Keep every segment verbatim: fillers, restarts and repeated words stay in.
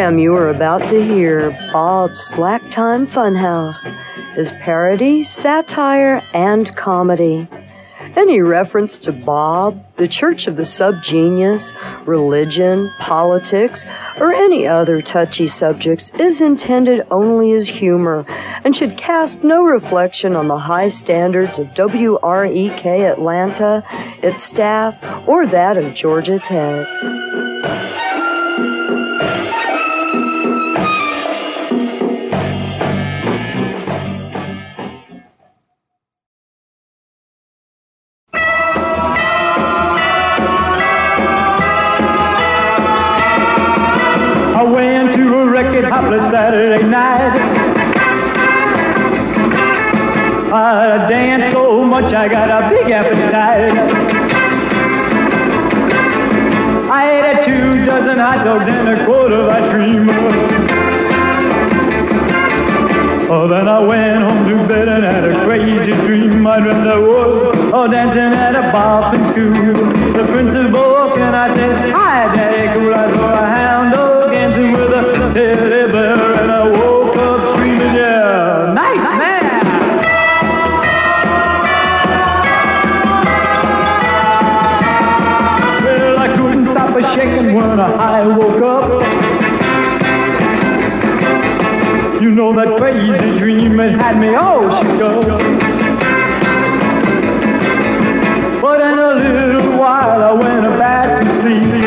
program you are about to hear, Bob's Slack Time Funhouse, is parody, satire, and comedy. Any reference to Bob, the Church of the Subgenius, religion, politics, or any other touchy subjects is intended only as humor and should cast no reflection on the high standards of W R E K Atlanta, its staff, or that of Georgia Tech. Saturday night, I danced so much I got a big appetite. I ate a two dozen hot dogs and a quart of ice cream. Oh, then I went home to bed and had a crazy dream. I dreamt I was oh, dancing at a bop in school. The principal and I said, "Hi, Daddy, cool." I saw a hound dog dancing with a teddy bear, and I woke up screaming, yeah, nightmare. Well, I couldn't stop a shaking when I woke up. You know that crazy dream had had me all shook up. But in a little while I went back to sleep,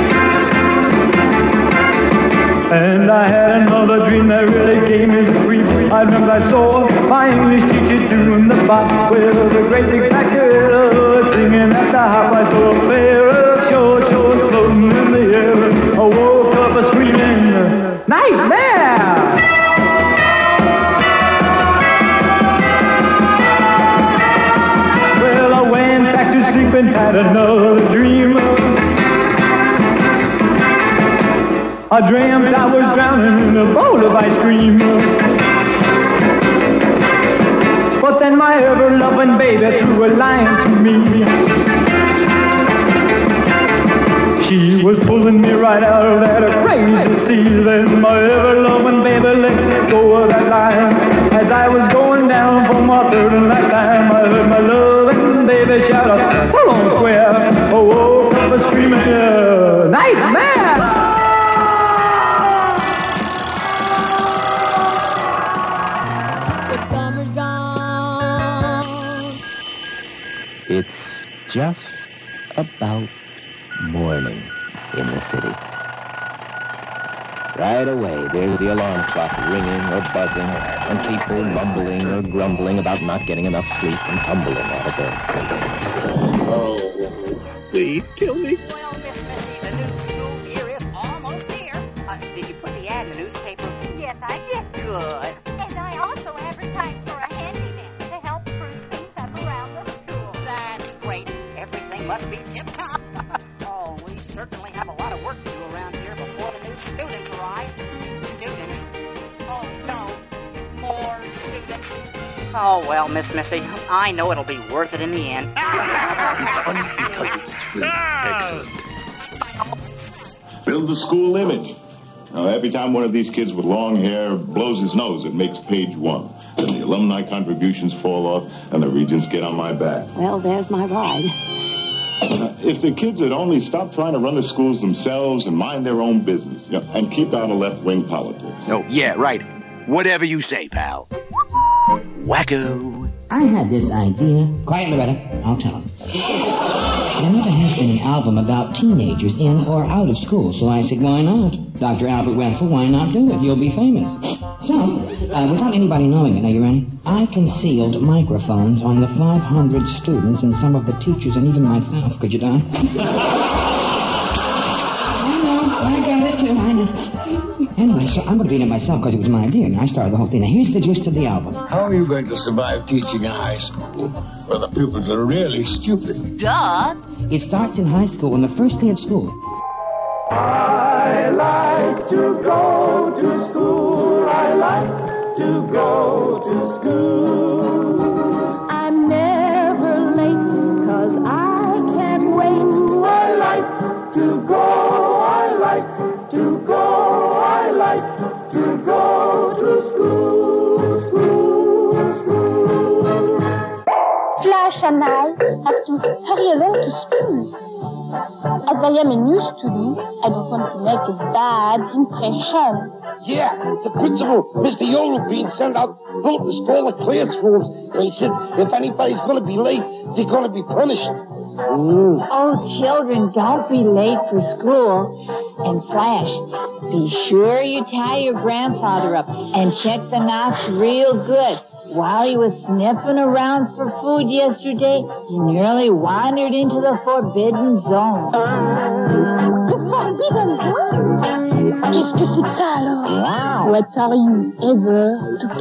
and I had another dream that really gave me the creep. I remember I saw my English teacher doing the bop with a great big fat girl singing at the hop. I saw a pair of short shorts floating in the air. I woke up a screaming, nightmare! Well, I went back to sleep and had another dream. I dreamt I was drowning in a bowl of ice cream. But then my ever-loving baby threw a line to me. She was pulling me right out of that crazy sea. Then my ever-loving baby let go of that line. As I was going down for my third and last time, I heard my loving baby shout out, "So long, square!" I woke up screaming, uh, nightmare! It's just about morning in the city. Right away, there's the alarm clock ringing or buzzing, and people mumbling or grumbling about not getting enough sleep and tumbling out of bed. Oh, please kill me. Well, Miss Missy, the new school year is almost here. Uh, did you put the ad in the newspaper? Yes, I did. Good. And I also advertised for a handyman to help spruce things up around the school. That's great. Everything must be tip-top. Oh, we certainly have a lot of work to do around here before the new students arrive. Students? Oh, no. More students. Oh, well, Miss Missy, I know it'll be worth it in the end. Funny because it's true. Excellent. Build the school image. Now, every time one of these kids with long hair blows his nose, it makes page one. Then the alumni contributions fall off, and the regents get on my back. Well, there's my ride. Uh, if the kids had only stopped trying to run the schools themselves and mind their own business, you know, and keep out of left-wing politics. Oh, yeah, right. Whatever you say, pal. Wacko. I had this idea. Quiet, Loretta. I'll tell him. There never has been an album about teenagers in or out of school, so I said, why not? Doctor Albert Wessel, why not do it? You'll be famous. So, uh, without anybody knowing it, are you ready? I concealed microphones on the five hundred students and some of the teachers and even myself. Could you, Don? I know. I got it, too. I know. Anyway, so I'm going to be in it myself because it was my idea, and I started the whole thing. Now, here's the gist of the album. How are you going to survive teaching in high school where the pupils are really stupid? Duh. It starts in high school on the first day of school. I like to go to school. I like to go to school. I'm never late, cause I can't wait. I like to go. I like to go. I and I have to hurry along to school. As I am a new student, I don't want to make a bad impression. Yeah, the principal, Mister Yolopin, sent out bulletins to all the classrooms. And he said if anybody's going to be late, they're going to be punished. Mm. Oh, children, don't be late for school. And Flash, be sure you tie your grandfather up and check the knots real good. While he was sniffing around for food yesterday, he nearly wandered into the forbidden zone. The forbidden zone? Qu'est-ce que c'est que ça alors? Wow. What are you ever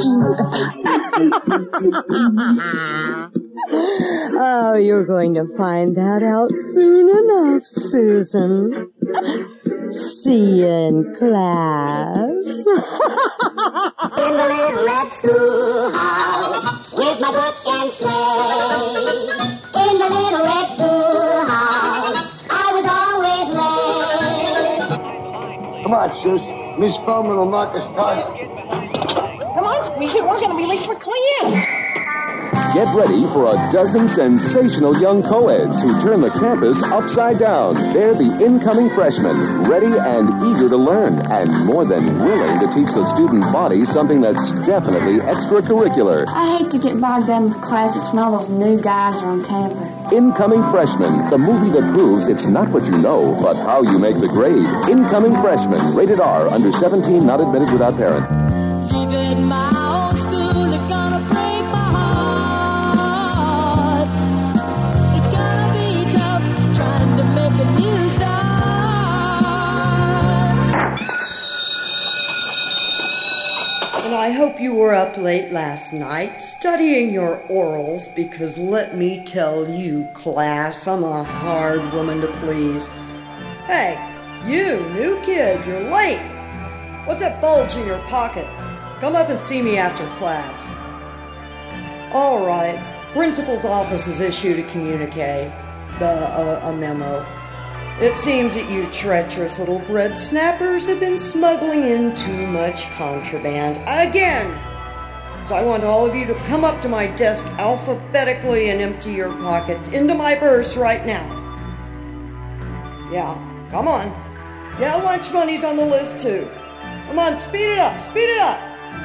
talking about? Oh, you're going to find that out soon enough, Susan. See you in class. In the little red schoolhouse, with my book and sleigh. In the little red schoolhouse, I was always late. Come on, Sis. Miss Bowman will mark us tardy. Come on, Squeezy, we're going to be late for class. Get ready for a dozen sensational young co-eds who turn the campus upside down. They're the incoming freshmen, ready and eager to learn, and more than willing to teach the student body something that's definitely extracurricular. I hate to get bogged down with classes when all those new guys are on campus. Incoming Freshmen, the movie that proves it's not what you know, but how you make the grade. Incoming Freshmen, rated R, under seventeen, not admitted without parent. Leaving my old school, it's gonna break my heart. It's gonna be tough trying to make a new start. And I hope you were up late last night studying your orals, because let me tell you, class, I'm a hard woman to please. Hey, you, new kid, you're late. What's that bulge in your pocket? Come up and see me after class. All right, principal's office has issued a communique, the, uh, a memo. It seems that you treacherous little bread snappers have been smuggling in too much contraband again. So I want all of you to come up to my desk alphabetically and empty your pockets into my purse right now. Yeah, come on. Yeah, lunch money's on the list too. Come on, speed it up, speed it up.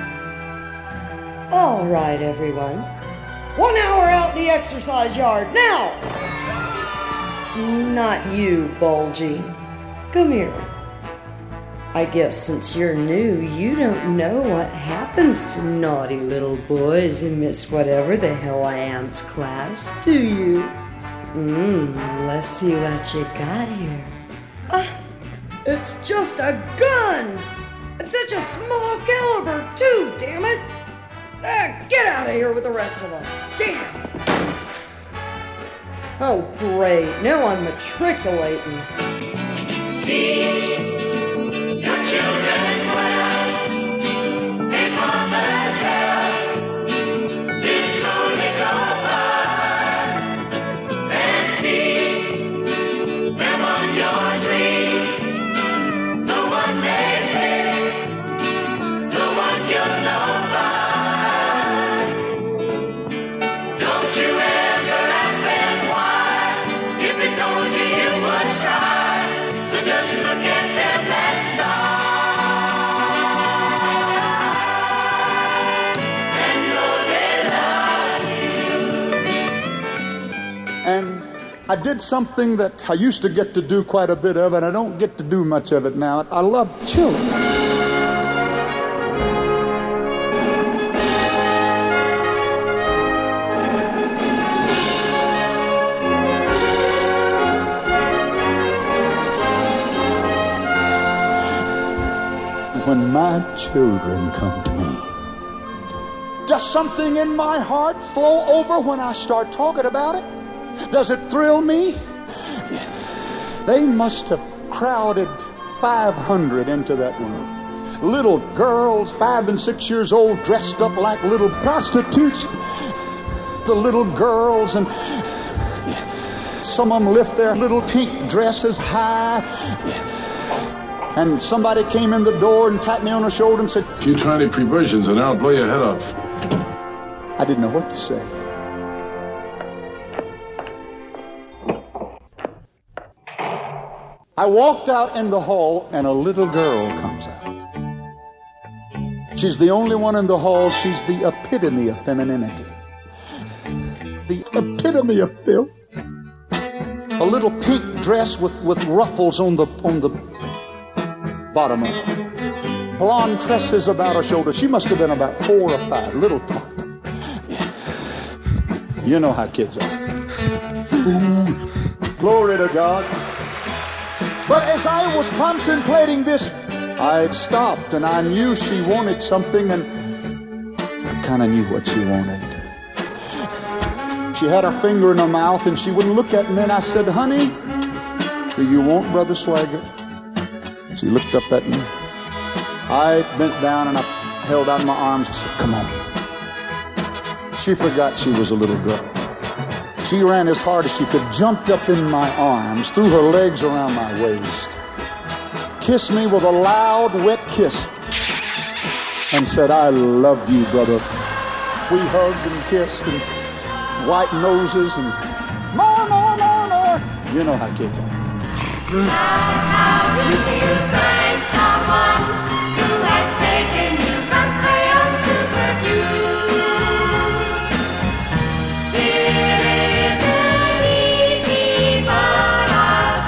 All right, everyone. One hour out in the exercise yard, now! Not you, Bulgy. Come here. I guess since you're new, you don't know what happens to naughty little boys in Miss Whatever the Hell I Am's class, do you? Mmm, let's see what you got here. Ah, it's just a gun! It's such a small caliber, too, damn it! Ah, get out of here with the rest of them. Damn! Oh, great. Now I'm matriculating. Teach your children well, and mama's help. This slowly go by, and feed them on your dreams. The one they live, the one you'll know by. Don't you ever ask them why. If they told you, you would cry. So just look at them and sigh, and know they love you. And I did something that I used to get to do quite a bit of, and I don't get to do much of it now. I love children. When my children come to me, does something in my heart flow over when I start talking about it? Does it thrill me? They must have crowded five hundred into that room. Little girls, five and six years old, dressed up like little prostitutes. The little girls, and some of them lift their little pink dresses high. And somebody came in the door and tapped me on the shoulder and said, "If you try any perversions, and I'll blow your head off." I didn't know what to say. I walked out in the hall, and a little girl comes out. She's the only one in the hall. She's the epitome of femininity. The epitome of filth. A little pink dress with, with ruffles on the on the bottom of it. Blonde tresses about her shoulder. She must have been about four or five, little top. You know how kids are. Ooh, glory to God. But as I was contemplating this, I stopped, and I knew she wanted something, and I kind of knew what she wanted. She had her finger in her mouth, and she wouldn't look at me, and I said, honey, do you want Brother Swagger? She looked up at me. I bent down, and I held out my arms and said, come on. She forgot she was a little girl. She ran as hard as she could, jumped up in my arms, threw her legs around my waist, kissed me with a loud, wet kiss, and said, I love you, brother. We hugged and kissed and white noses and more, more, more, more. You know how kids are. How do you thank someone who has taken you from crayons to perfume? It isn't easy, but I'll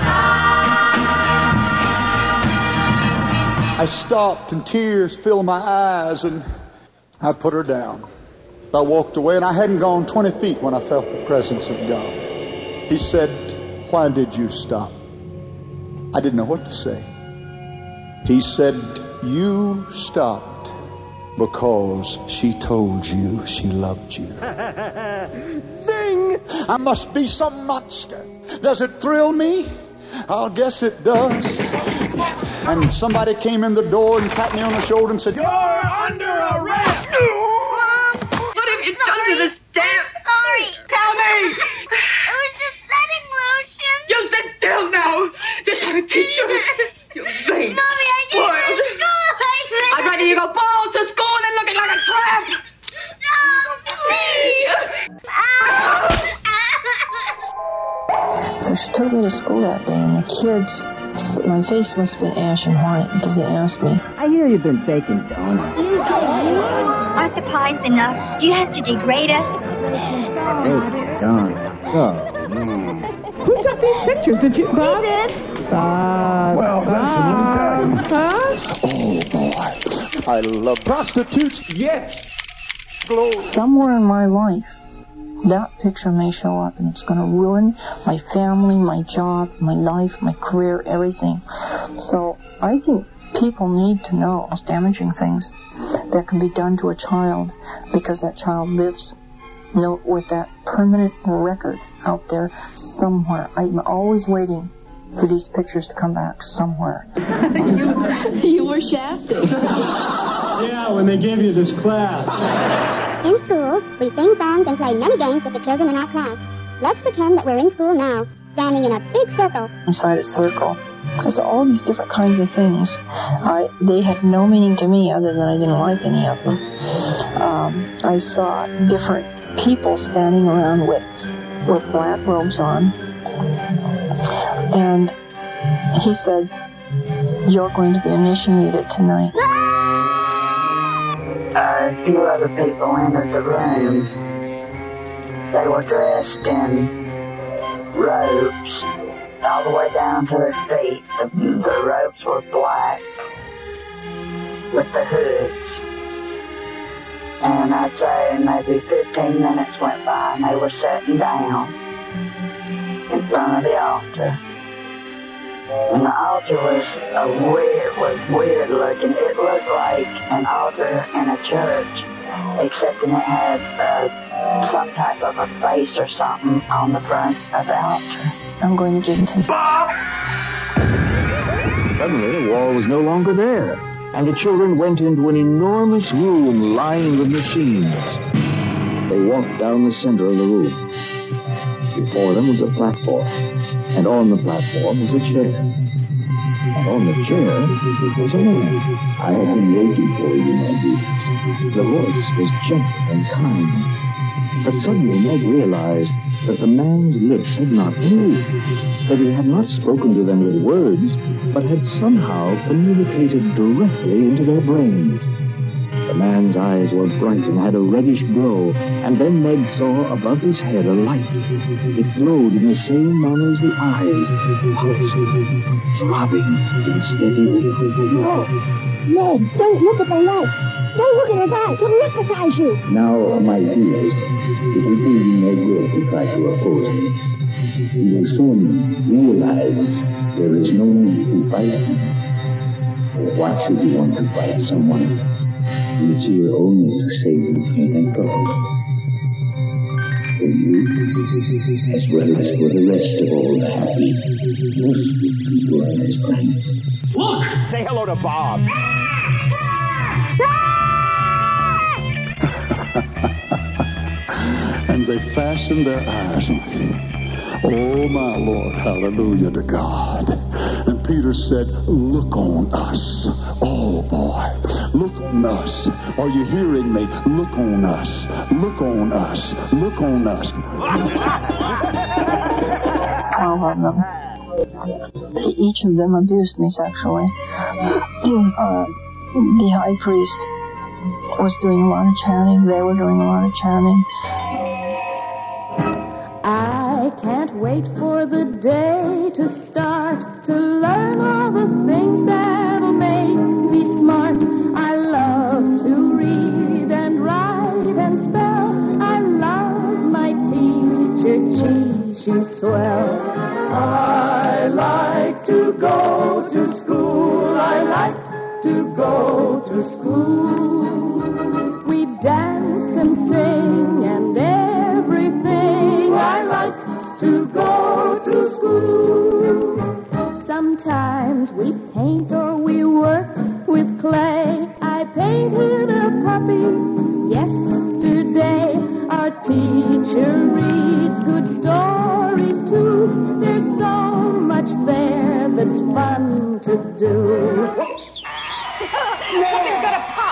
try. I stopped, and tears filled my eyes, and I put her down. I walked away, and I hadn't gone twenty feet when I felt the presence of God. He said, why did you stop? I didn't know what to say. He said, you stopped because she told you she loved you. Sing! I must be some monster. Does it thrill me? I'll guess it does. And somebody came in the door and tapped me on the shoulder and said, you're under arrest! Done to this damn... Sorry. Tell me. It was just setting lotion. You sit still now. This ought to teach you. You vain. Mommy, I can't go to school like this. I'd rather you go bald to school than looking like a tramp. No, please. So she took me to school that day, and the kids, my face must have been ashen white because they asked me, I hear you've been baking donuts. Aren't the pies enough? Do you have to degrade us? Baking donuts. So, man. Who took these pictures? Did you, Bob? He did. Bob. Well, listen, let me tell you. Huh? Oh, boy. I love prostitutes. Yes. Glory. somewhere in my life, that picture may show up, and it's going to ruin my family, my job, my life, my career, everything. So I think people need to know those damaging things that can be done to a child, because that child lives, you know, with that permanent record out there somewhere. I'm always waiting for these pictures to come back somewhere. you, you were shafted. Yeah, when they gave you this class. In school, we sing songs and play many games with the children in our class. Let's pretend that we're in school now, standing in a big circle. Inside a circle. There's all these different kinds of things. I, they had no meaning to me other than I didn't like any of them. Um, I saw different people standing around with, with black robes on. And he said, "You're going to be initiated tonight." A few other people entered the room. They were dressed in robes all the way down to their feet. The, the robes were black with the hoods. And I'd say maybe fifteen minutes went by and they were sitting down in front of the altar. And the altar was a weird, was weird looking. It looked like an altar in a church, except that it had uh, some type of a face or something on the front of the altar. I'm going to give it to Bob! Suddenly, the wall was no longer there, and the children went into an enormous room lined with machines. They walked down the center of the room. Before them was a platform, and on the platform was a chair. And on the chair was a man. "I have been waiting for you, my dears." The voice was gentle and kind. But suddenly Meg realized that the man's lips had not moved. that he had not spoken to them with words, but had somehow communicated directly into their brains. The man's eyes were bright and had a reddish glow, and then Meg saw above his head a light. It glowed in the same manner as the eyes, pulsing, throbbing, and steady. No, Meg, don't look at the light. Don't look at his eyes. He'll electrify you. Now, my dears, it will do you no good to try to oppose me. You will soon realize there is no need to fight. Why should you want to fight someone who is here only to save you pain and trouble? For you, as well as for the rest of all the happy, most people on this planet. Look! Say hello to Bob. And they fastened their eyes on him. Oh, my Lord, hallelujah to God. And Peter said, look on us. Oh, boy, look on us. Are you hearing me? Look on us. Look on us. Look on us. Twelve of them. Each of them abused me sexually. uh, the high priest was doing a lot of chanting. They were doing a lot of chanting. I can't wait for the day to start to learn all the things that'll make me smart. I love to read and write and spell. I love my teacher, she, she's swell. I like to go to school. I like to go to school. We dance and sing and everything. I like to go to school. Sometimes we paint or we work with clay. I painted a puppy yesterday. Our teacher reads good stories too. There's so much there that's fun to do. You're gonna pop.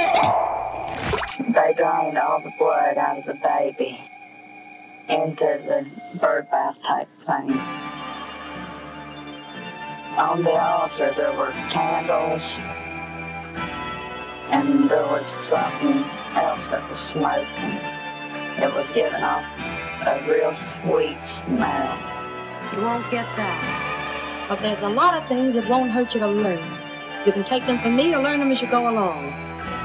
They drained all the blood out of the baby into the bird bath type thing. On the altar there were candles, and there was something else that was smoking. It was giving off a real sweet smell. You won't get that. But there's a lot of things that won't hurt you to learn. You can take them from me or learn them as you go along.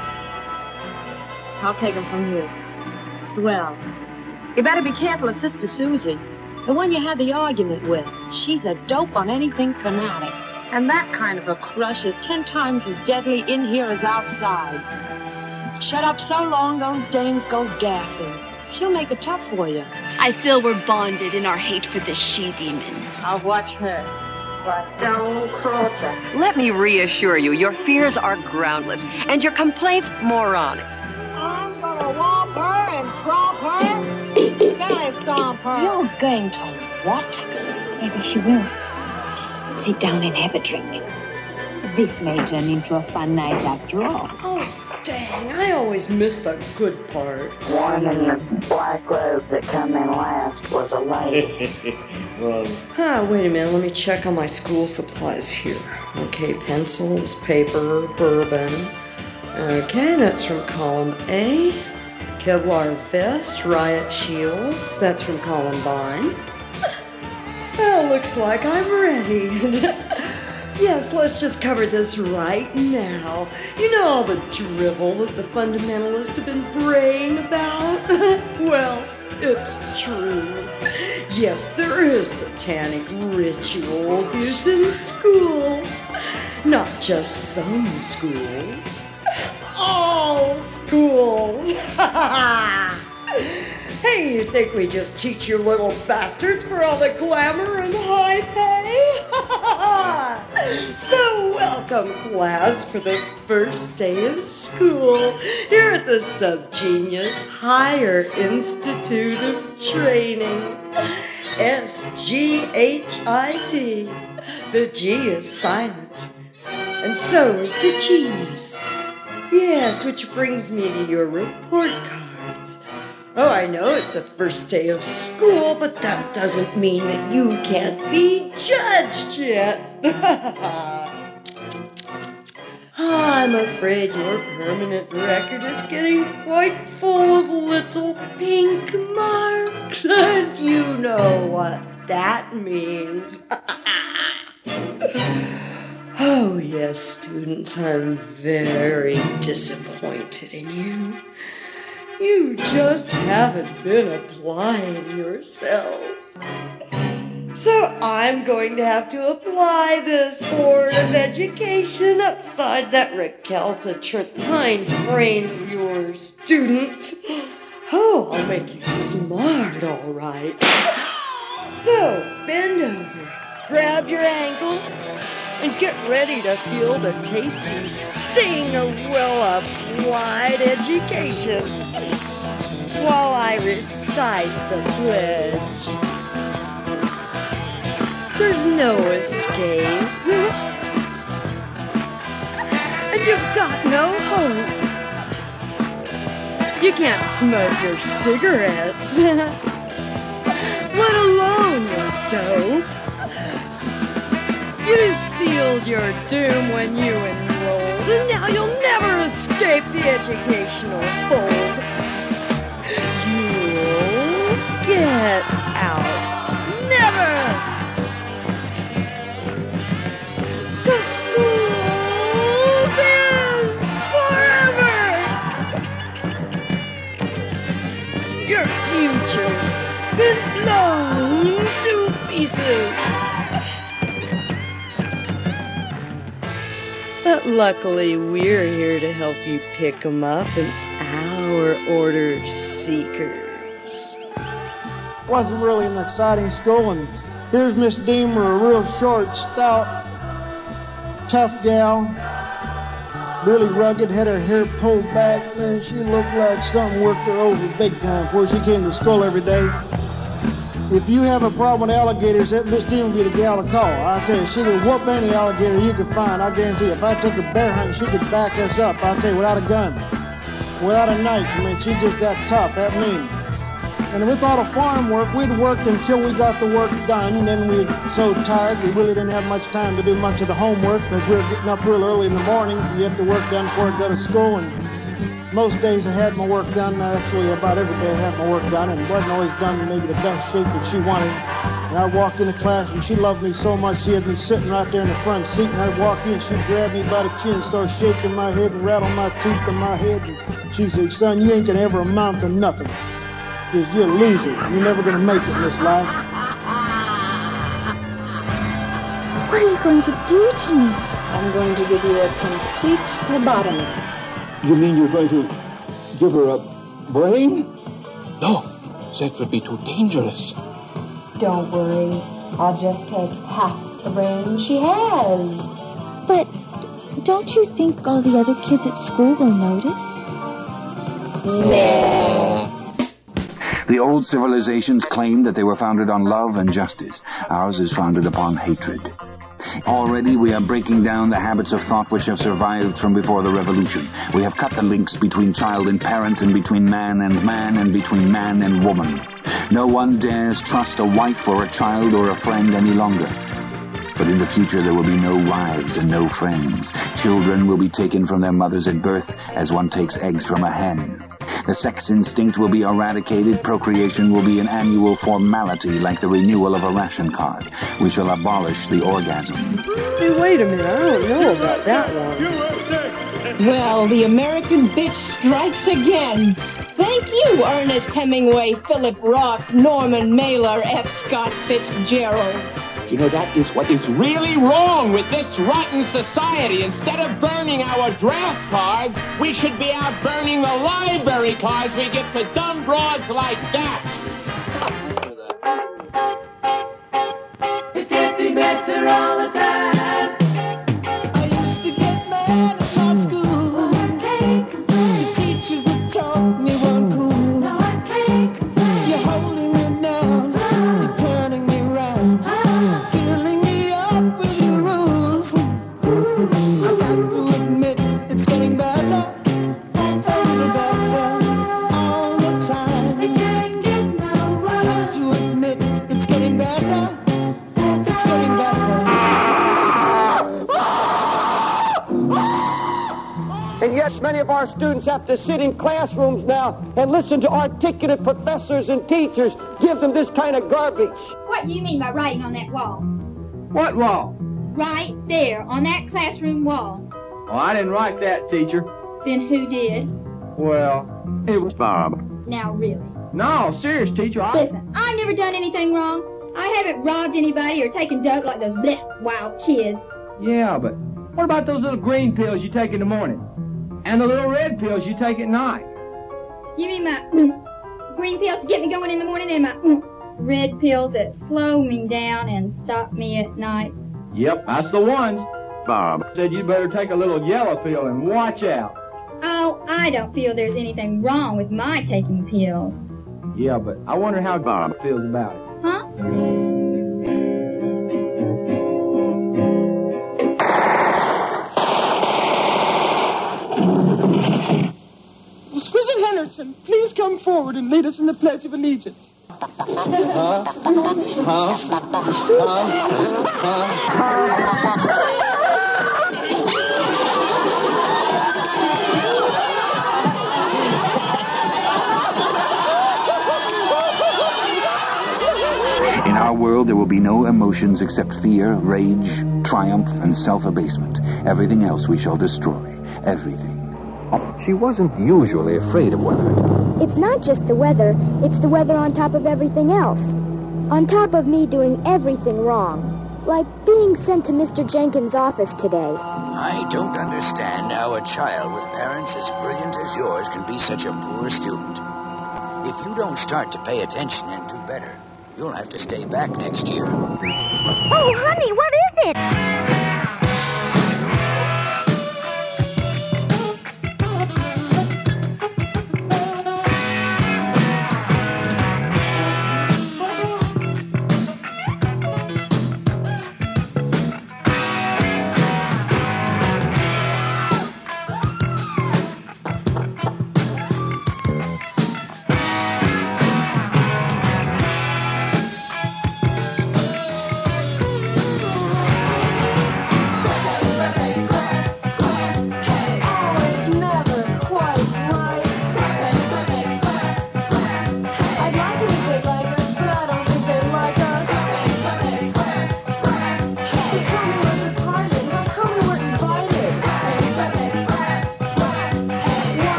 I'll take them from you. Swell. You better be careful of Sister Susie, the one you had the argument with. She's a dope on anything fanatic. And that kind of a crush is ten times as deadly in here as outside. Shut up so long, those dames go gaffing. She'll make it tough for you. I feel we're bonded in our hate for this she-demon. I'll watch her. But don't cross her. Let me reassure you, your fears are groundless, and your complaints moronic. I'm gonna whomp her and crop her. Belly stomp her. You're going to what? Maybe she will. Sit down and have a drink. This may turn into a fun night after all. Oh, dang, I always miss the good part. One in the black robe that come in last was a lady. Wrong. Ah, wait a minute, let me check on my school supplies here. Okay, pencils, paper, bourbon. Okay, that's from column A. Kevlar vest, riot shields, that's from Columbine. Well, looks like I'm ready. Yes, let's just cover this right now. You know all the drivel that the fundamentalists have been braying about? Well, it's true. Yes, there is satanic ritual abuse in schools. Not just some schools. All schools. Hey, you think we just teach you little bastards for all the glamour and high pay? So welcome, class, for the first day of school here at the Subgenius Higher Institute of Training, S G H I T. The G is silent, and so is the genius. Yes, which brings me to your report cards. Oh, I know it's the first day of school, but that doesn't mean that you can't be judged yet. I'm afraid your permanent record is getting quite full of little pink marks, and you know what that means. Oh, yes, students, I'm very disappointed in you. You just haven't been applying yourselves. So I'm going to have to apply this Board of Education upside that recalcitrant hind brain of yours, students. Oh, I'll make you smart, all right. So, bend over, grab your ankles, and get ready to feel the tasty sting of well-applied education while I recite the pledge. There's no escape, and you've got no hope. You can't smoke your cigarettes, let alone your dope. You sealed your doom when you enrolled, and now you'll never escape the educational fold. You'll get out. Never! 'Cause school's in forever! Your future's been blown to pieces. But luckily, we're here to help you pick 'em up in our order seekers. Wasn't really an exciting school, and here's Miss Deemer, a real short, stout, tough gal, really rugged, had her hair pulled back, and she looked like something worked her over big time before she came to school every day. If you have a problem with alligators, that Miss Dean will be the gal to call. I tell you, she could whoop any alligator you could find. I guarantee you. If I took her bear hunting, she could back us up. I'll tell you, without a gun, without a knife. I mean, she's just that tough, that mean. And with all the farm work, we'd work until we got the work done, and then we were so tired we really didn't have much time to do much of the homework because we were getting up real early in the morning to get the work done before I go to school. And most days I had my work done. Actually, about every day I had my work done, and it wasn't always done in maybe the best shape that she wanted. And I walked into class, and she loved me so much, she had me sitting right there in the front seat, and I'd walk in, she'd grab me by the chin and start shaking my head and rattle my teeth in my head. And she said, "Son, you ain't gonna ever amount to nothing. Because you're a loser. You're never gonna make it in this life." What are you going to do to me? I'm going to give you a complete lobotomy. You mean you're going to give her a brain? No, that would be too dangerous. Don't worry. I'll just take half the brain she has. But don't you think all the other kids at school will notice? No. The old civilizations claimed that they were founded on love and justice. Ours is founded upon hatred. Already we are breaking down the habits of thought which have survived from before the revolution. We have cut the links between child and parent, and between man and man, and between man and woman. No one dares trust a wife or a child or a friend any longer. But in the future there will be no wives and no friends. Children will be taken from their mothers at birth as one takes eggs from a hen. The sex instinct will be eradicated. Procreation will be an annual formality like the renewal of a ration card. We shall abolish the orgasm. Hey, wait a minute. I don't know about that one. Well, the American bitch strikes again. Thank you, Ernest Hemingway, Philip Roth, Norman Mailer, F. Scott Fitzgerald. You know, that is what is really wrong with this rotten society. Instead of burning our draft cards, we should be out burning the library cards we give to dumb broads like that. It's getting better all the time. I used to get mad at my school. The teachers that taught me weren't cool. Now I can't complain. You're holding me down. You're turning me round. Filling me up with your rules. I got to admit, it's getting better. A little better all the time. Many of our students have to sit in classrooms now and listen to articulate professors and teachers give them this kind of garbage. What do you mean by writing on that wall? What wall? Right there, on that classroom wall. Oh, I didn't write that, teacher. Then who did? Well, it was Bob. Now, really. No, serious, teacher. I... Listen, I've never done anything wrong. I haven't robbed anybody or taken dope like those bleh, wild kids. Yeah, but what about those little green pills you take in the morning? And the little red pills you take at night? You mean my mm, green pills to get me going in the morning and my mm, red pills that slow me down and stop me at night? Yep, that's the ones. Bob said you'd better take a little yellow pill and watch out. Oh, I don't feel there's anything wrong with my taking pills. Yeah, but I wonder how Bob feels about it. Huh? Exquisite Henderson, please come forward and lead us in the Pledge of Allegiance. Huh? Huh? Huh? Huh? In our world, there will be no emotions except fear, rage, triumph, and self-abasement. Everything else we shall destroy. Everything. She wasn't usually afraid of weather. It's not just the weather, it's the weather on top of everything else. On top of me doing everything wrong. Like being sent to Mister Jenkins' office today. I don't understand how a child with parents as brilliant as yours can be such a poor student. If you don't start to pay attention and do better, you'll have to stay back next year. Oh, honey, what is it?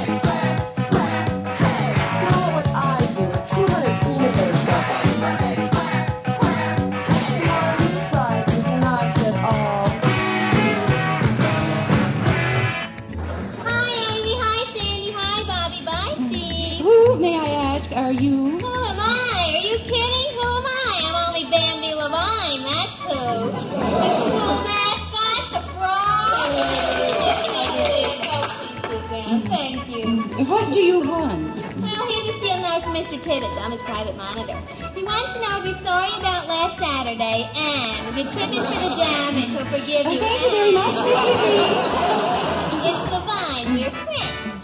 What would I do with two hundred peanut butter cups? note from Mister Tibbetts. I'm his private monitor. He wants to know if you're sorry about last Saturday and if you tribute for the damage, he'll forgive you. Oh, thank you very much, Missus Reed. It's the vine. We're friends.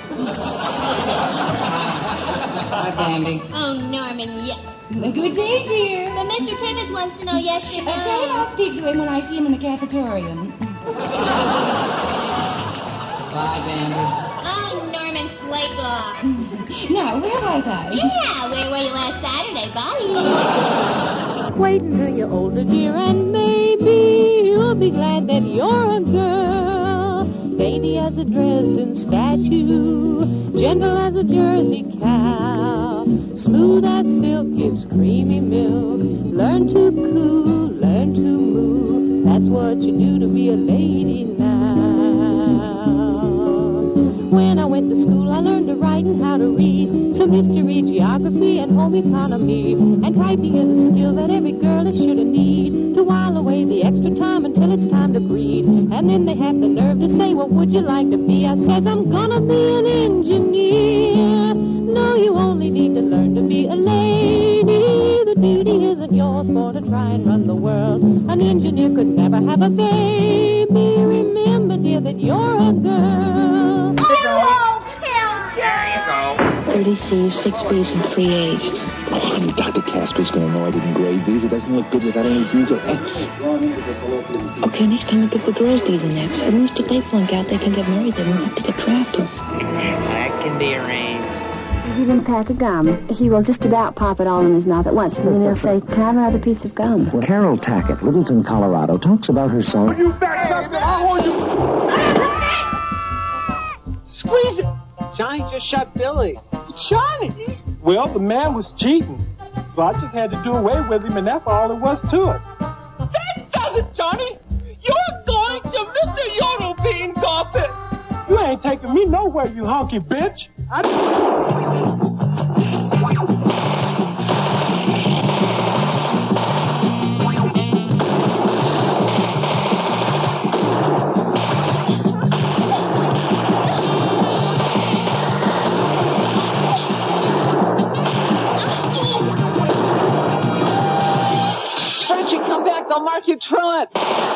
Hi, Bambi. Oh, Norman, yes. A good day, dear. But Mister Tibbetts wants to know yesterday. Uh, tell him I'll speak to him when I see him in the cafeteria. Bye, Bambi. Oh, Norman, flake off. Now, where was I? Yeah, where were you last Saturday? Bye. Wait until you're older, dear, and maybe you'll be glad that you're a girl. Baby as a Dresden statue, gentle as a Jersey cow, smooth as silk, gives creamy milk. Learn to coo, learn to moo. That's what you do to be a lady now. When I went to school, I learned to write and how to read, some history, geography, and home economy. And typing is a skill that every girl is sure to need to while away the extra time until it's time to breed. And then they have the nerve to say, what would you like to be? I says, I'm gonna be an engineer. No, you only need to learn to be a lady. The duty isn't yours for to try and run the world. An engineer could never have a baby. Remember, dear, that you're a girl. thirty C's, six B's, and three A's. Oh, Doctor Casper's going to know I didn't grade these. It doesn't look good without any D's or X. Okay, next time I give the girls D's and X. At least if they flunk out, they can get married. They won't have to get drafted. That can be arranged. Give him a pack of gum. He will just about pop it all in his mouth at once. And then he'll say, can I have another piece of gum? Well, Carol Tackett, Littleton, Colorado, talks about her song. You back up there, I want you. Squeeze it. Johnny just shot Billy. Johnny? Well, the man was cheating. So I just had to do away with him, and that's all there was to it. That does it, Johnny. You're going to Mister Yodel Bean Carpet. You ain't taking me nowhere, you honky bitch. I... Don't you come back, they'll mark you truant.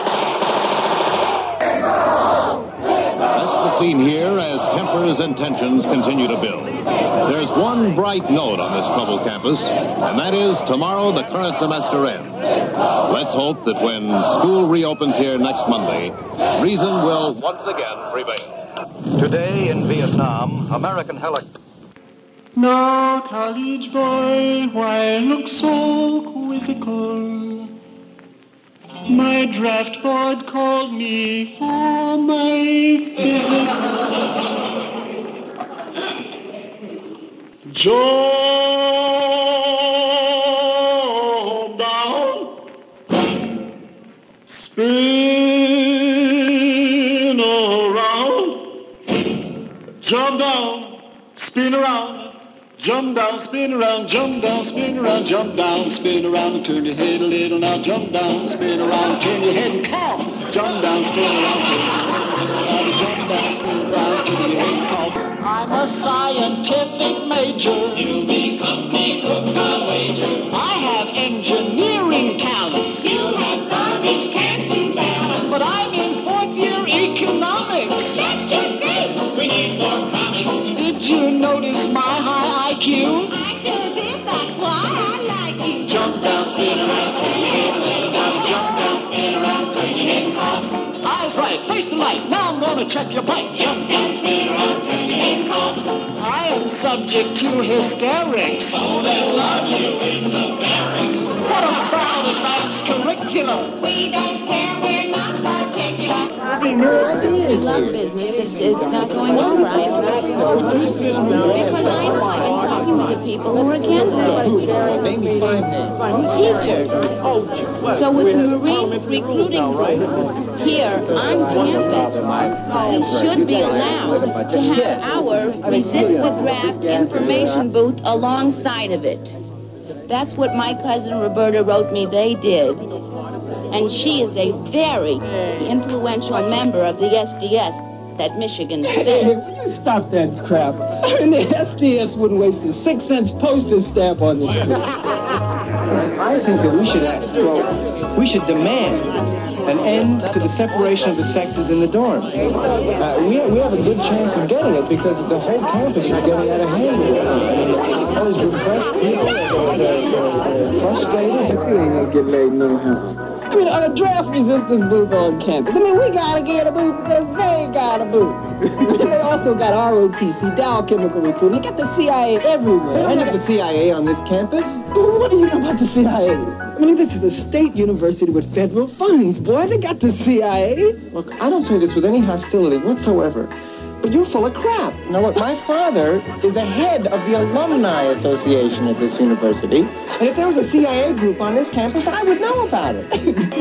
That's the scene here as tempers and tensions continue to build. There's one bright note on this troubled campus, and that is tomorrow the current semester ends. Let's hope that when school reopens here next Monday, reason will once again prevail. Today in Vietnam, American helicopters. Now, college boy, why look so quizzical? My draft board called me for my physical. Joe down, spin around, jump down, spin around. Jump down, spin around, jump down, spin around, jump down, spin around, and turn your head a little now. Jump down, spin around, turn your head and cough. Jump down, spin around, turn your head, jump down, spin around, turn your head and cough. I'm a scientific major. You become me, cook a wager. I have engineering talents. You have garbage cans and balance. But I'm in fourth year economics. That's just great. We need more comics. Did you notice my high I Q? I sure did. That's why I like you. Jump down, spin around, turn your head, lay down. Jump down, spin around, turn your head and cough. Eyes right, face the light. Now I'm gonna check your pipe. Jump down, spin around, turn your head and cough. I am subject to hysterics. So they love you in the barracks. What about advanced curriculum? We don't care. We're not particular. Bobby, no ideas. Love business. It's, it's not going on, Brian. Because I know I've been talking with the people who are against it. Maybe five minutes. Teachers. So with the Marine recruiting program here on campus, we should be allowed to have our Resist the Draft information booth alongside of it. That's what my cousin Roberta wrote me they did. And she is a very influential member of the S D S. that Michigan Hey, stamp. will you stop that crap? I mean, the S D S wouldn't waste a six-cents postage stamp on this. Listen, I think that we should ask, well, we should demand an end to the separation of the sexes in the dorms. Uh, we, have, we have a good chance of getting it because the whole campus is getting out of hand with it. I mean, all these repressed people, they're, they're, they're frustrated. It's really not get laid no how. I mean, on a draft resistance booth on campus. I mean, we gotta get a booth because they got a booth. They also got R O T C, Dow Chemical Recruiting. They got the C I A everywhere. I know the C I A on this campus. But what do you know about the C I A? I mean, this is a state university with federal funds, boy. They got the C I A. Look, I don't say this with any hostility whatsoever, but you're full of crap. Now, look, my father is the head of the Alumni Association at this university, and if there was a C I A group on this campus, I would know about it.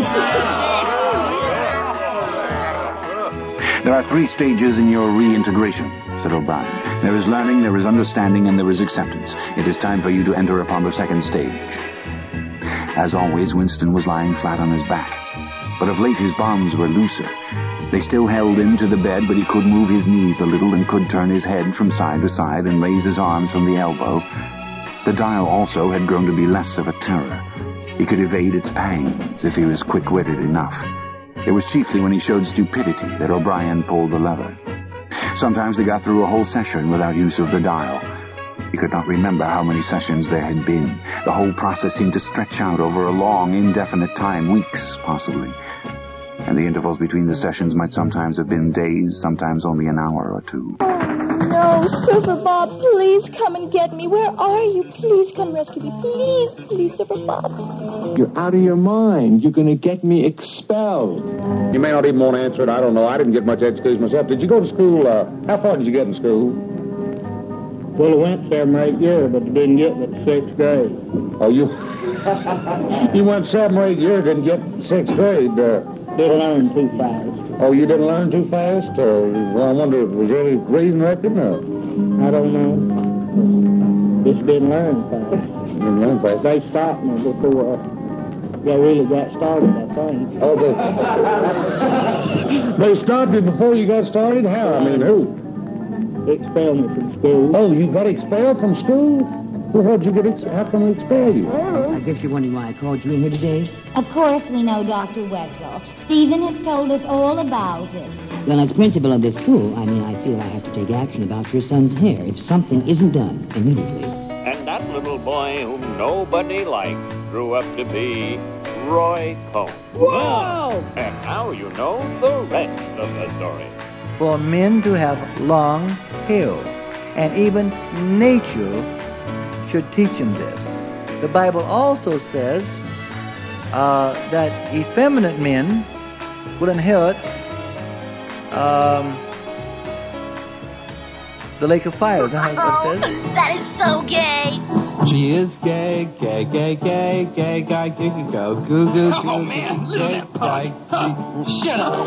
There are three stages in your reintegration, said O'Brien. There is learning, there is understanding, and there is acceptance. It is time for you to enter upon the second stage. As always, Winston was lying flat on his back. But of late his bonds were looser. They still held him to the bed, but he could move his knees a little and could turn his head from side to side and raise his arms from the elbow. The dial also had grown to be less of a terror. He could evade its pangs if he was quick-witted enough. It was chiefly when he showed stupidity that O'Brien pulled the lever. Sometimes they got through a whole session without use of the dial. He could not remember how many sessions there had been. The whole process seemed to stretch out over a long, indefinite time, weeks, possibly. And the intervals between the sessions might sometimes have been days, sometimes only an hour or two. No, Super Bob, please come and get me. Where are you? Please come rescue me. Please, please, Super Bob. You're out of your mind. You're going to get me expelled. You may not even want to answer it. I don't know. I didn't get much education myself. Did you go to school? Uh, how far did you get in school? Well, I went seven or eight years, but I didn't get to the sixth grade. Oh, you you went seven or eight years, didn't get sixth grade. Uh, didn't learn too fast. Oh, you didn't learn too fast? Uh, well, I wonder, was there any reason I didn't know? I don't know. Just didn't learn fast. Didn't learn fast? They stopped me before they really got started, I think. Oh, they, they stopped you before you got started? How? I mean, who? They expelled me from school. Oh, you got expelled from school? Well, how'd you get ex- how can they expel you? I guess you're wondering why I called you in here today? Of course we know Doctor Wessel. Stephen has told us all about it. Well, as principal of this school, I mean, I feel I have to take action about your son's hair if something isn't done immediately. And that little boy whom nobody liked grew up to be Roy Cohn. Wow! And now you know the rest of the story. For men to have long hair, and even nature should teach them this. The Bible also says uh, that effeminate men will inherit um, the lake of fire. Is that how it says? That is so gay. She is gay, gay, gay, gay, gay, gay, gay, gay, go, goo, goo, goo, Oh, man, goo, look at that puppy. Huh. Shut up.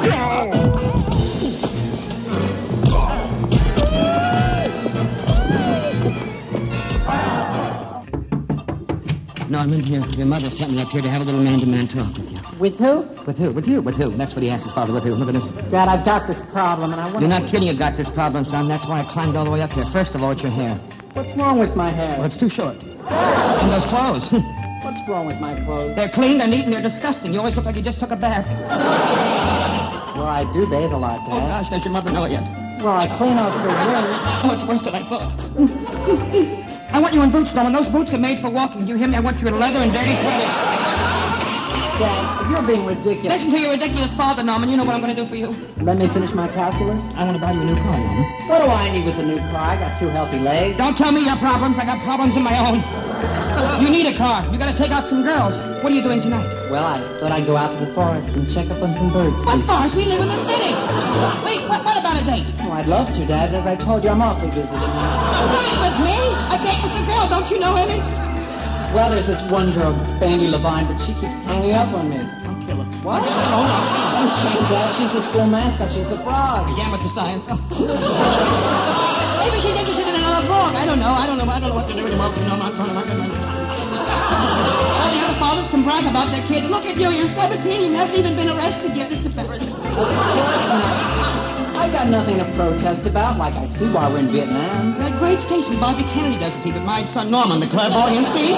Norman, your, your mother sent me up here to have a little man-to-man talk with you. With who? With who? With you. With who? That's what he asked his father. With who? Look at him. Dad, I've got this problem, and I want You're not kidding. You've got this problem, son. That's why I climbed all the way up here. First of all, it's your hair. What's wrong with my hair? Well, it's too short. And those clothes. What's wrong with my clothes? They're clean, they're neat, and they're disgusting. You always look like you just took a bath. Well, I do bathe a lot, Dad. Oh, gosh, does your mother know it yet? Well, I clean off her hair. Oh, it's worse than I thought. I want you in boots, Norman. Those boots are made for walking. Do you hear me? I want you in leather and dirty sweaters. Dad, you're being ridiculous. Listen to your ridiculous father, Norman. You know what I'm going to do for you. Let me finish my calculus. I want to buy you a new car, Norman. What do I need with a new car? I got two healthy legs. Don't tell me your problems. I got problems of my own. You need a car. You got to take out some girls. What are you doing tonight? Well, I thought I'd go out to the forest and check up on some birds. What forest? We live in the city. Wait, what, what about a date? Oh, I'd love to, Dad. As I told you, I'm awfully busy tonight. A date with me? A date with the girl. Don't you know any? Well, there's this one girl, Bandy Levine, but she keeps hanging up on me. I'll kill her. What? Oh, no. Dad, she's the school mascot. She's the frog. The amateur science. Maybe she's interested in another frog. I don't know. I don't know. I don't know what to do anymore. No, I'm not talking about it. All the other fathers can brag about their kids. Look at you. You're seventeen. You've never even been arrested yet. It's embarrassing. Of course not. I got nothing to protest about, like I see while we're in Vietnam. Uh, great station. Bobby Kennedy doesn't see, but my son Norman, the clairvoyant, sees.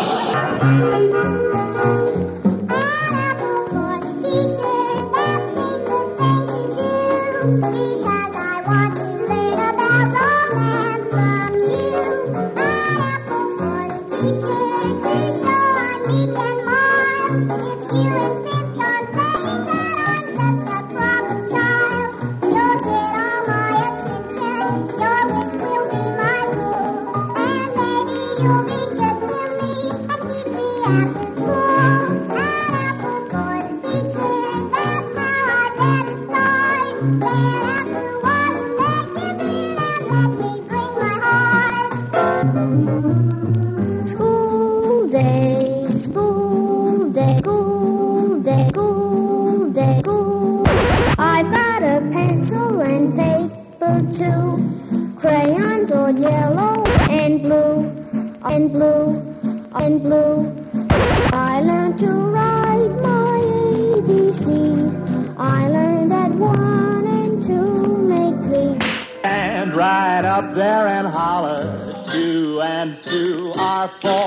School day, school day, school day, school day, school. I've got a pencil and paper too, crayons are yellow and blue, and blue, and blue. I learned to write my A B Cs. I learned that one and two make three. And right up there and holler. Two and two are four.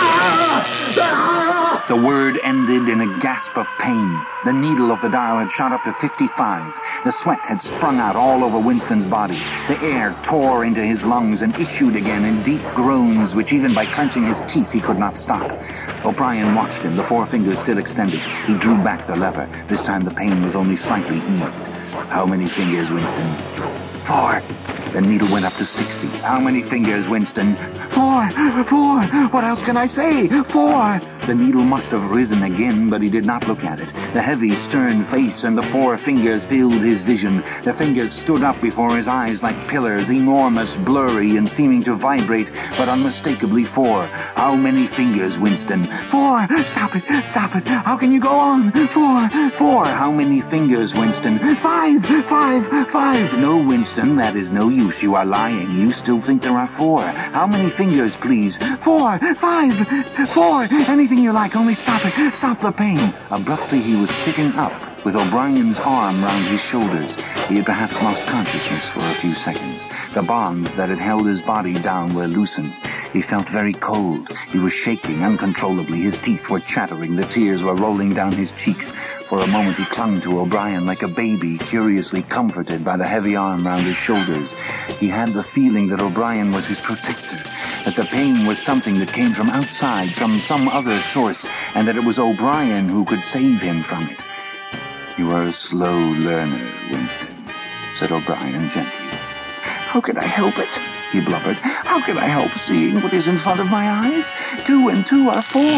The word ended in a gasp of pain. The needle of the dial had shot up to fifty-five. The sweat had sprung out all over Winston's body. The air tore into his lungs and issued again in deep groans, which even by clenching his teeth he could not stop. O'Brien watched him, the four fingers still extended. He drew back the lever. This time the pain was only slightly eased. How many fingers, Winston? Four. The needle went up to sixty. How many fingers, Winston? Four! Four! What else can I say? Four! The needle must have risen again, but he did not look at it. The heavy, stern face and the four fingers filled his vision. The fingers stood up before his eyes like pillars, enormous, blurry, and seeming to vibrate, but unmistakably four. How many fingers, Winston? Four! Stop it! Stop it! How can you go on? Four! Four! How many fingers, Winston? Five! Five! Five! No, Winston, that is no use. You are lying. You still think there are four. How many fingers, please? Four! Five! Four! Anything you like, only stop it. Stop the pain. Abruptly, he was sitting up, with O'Brien's arm round his shoulders. He had perhaps lost consciousness for a few seconds. The bonds that had held his body down were loosened. He felt very cold. He was shaking uncontrollably. His teeth were chattering. The tears were rolling down his cheeks. For a moment he clung to O'Brien like a baby, curiously comforted by the heavy arm round his shoulders. He had the feeling that O'Brien was his protector, that the pain was something that came from outside, from some other source, and that it was O'Brien who could save him from it. "You are a slow learner, Winston," said O'Brien gently. "How can I help it?" he blubbered. "How can I help seeing what is in front of my eyes? Two and two are four."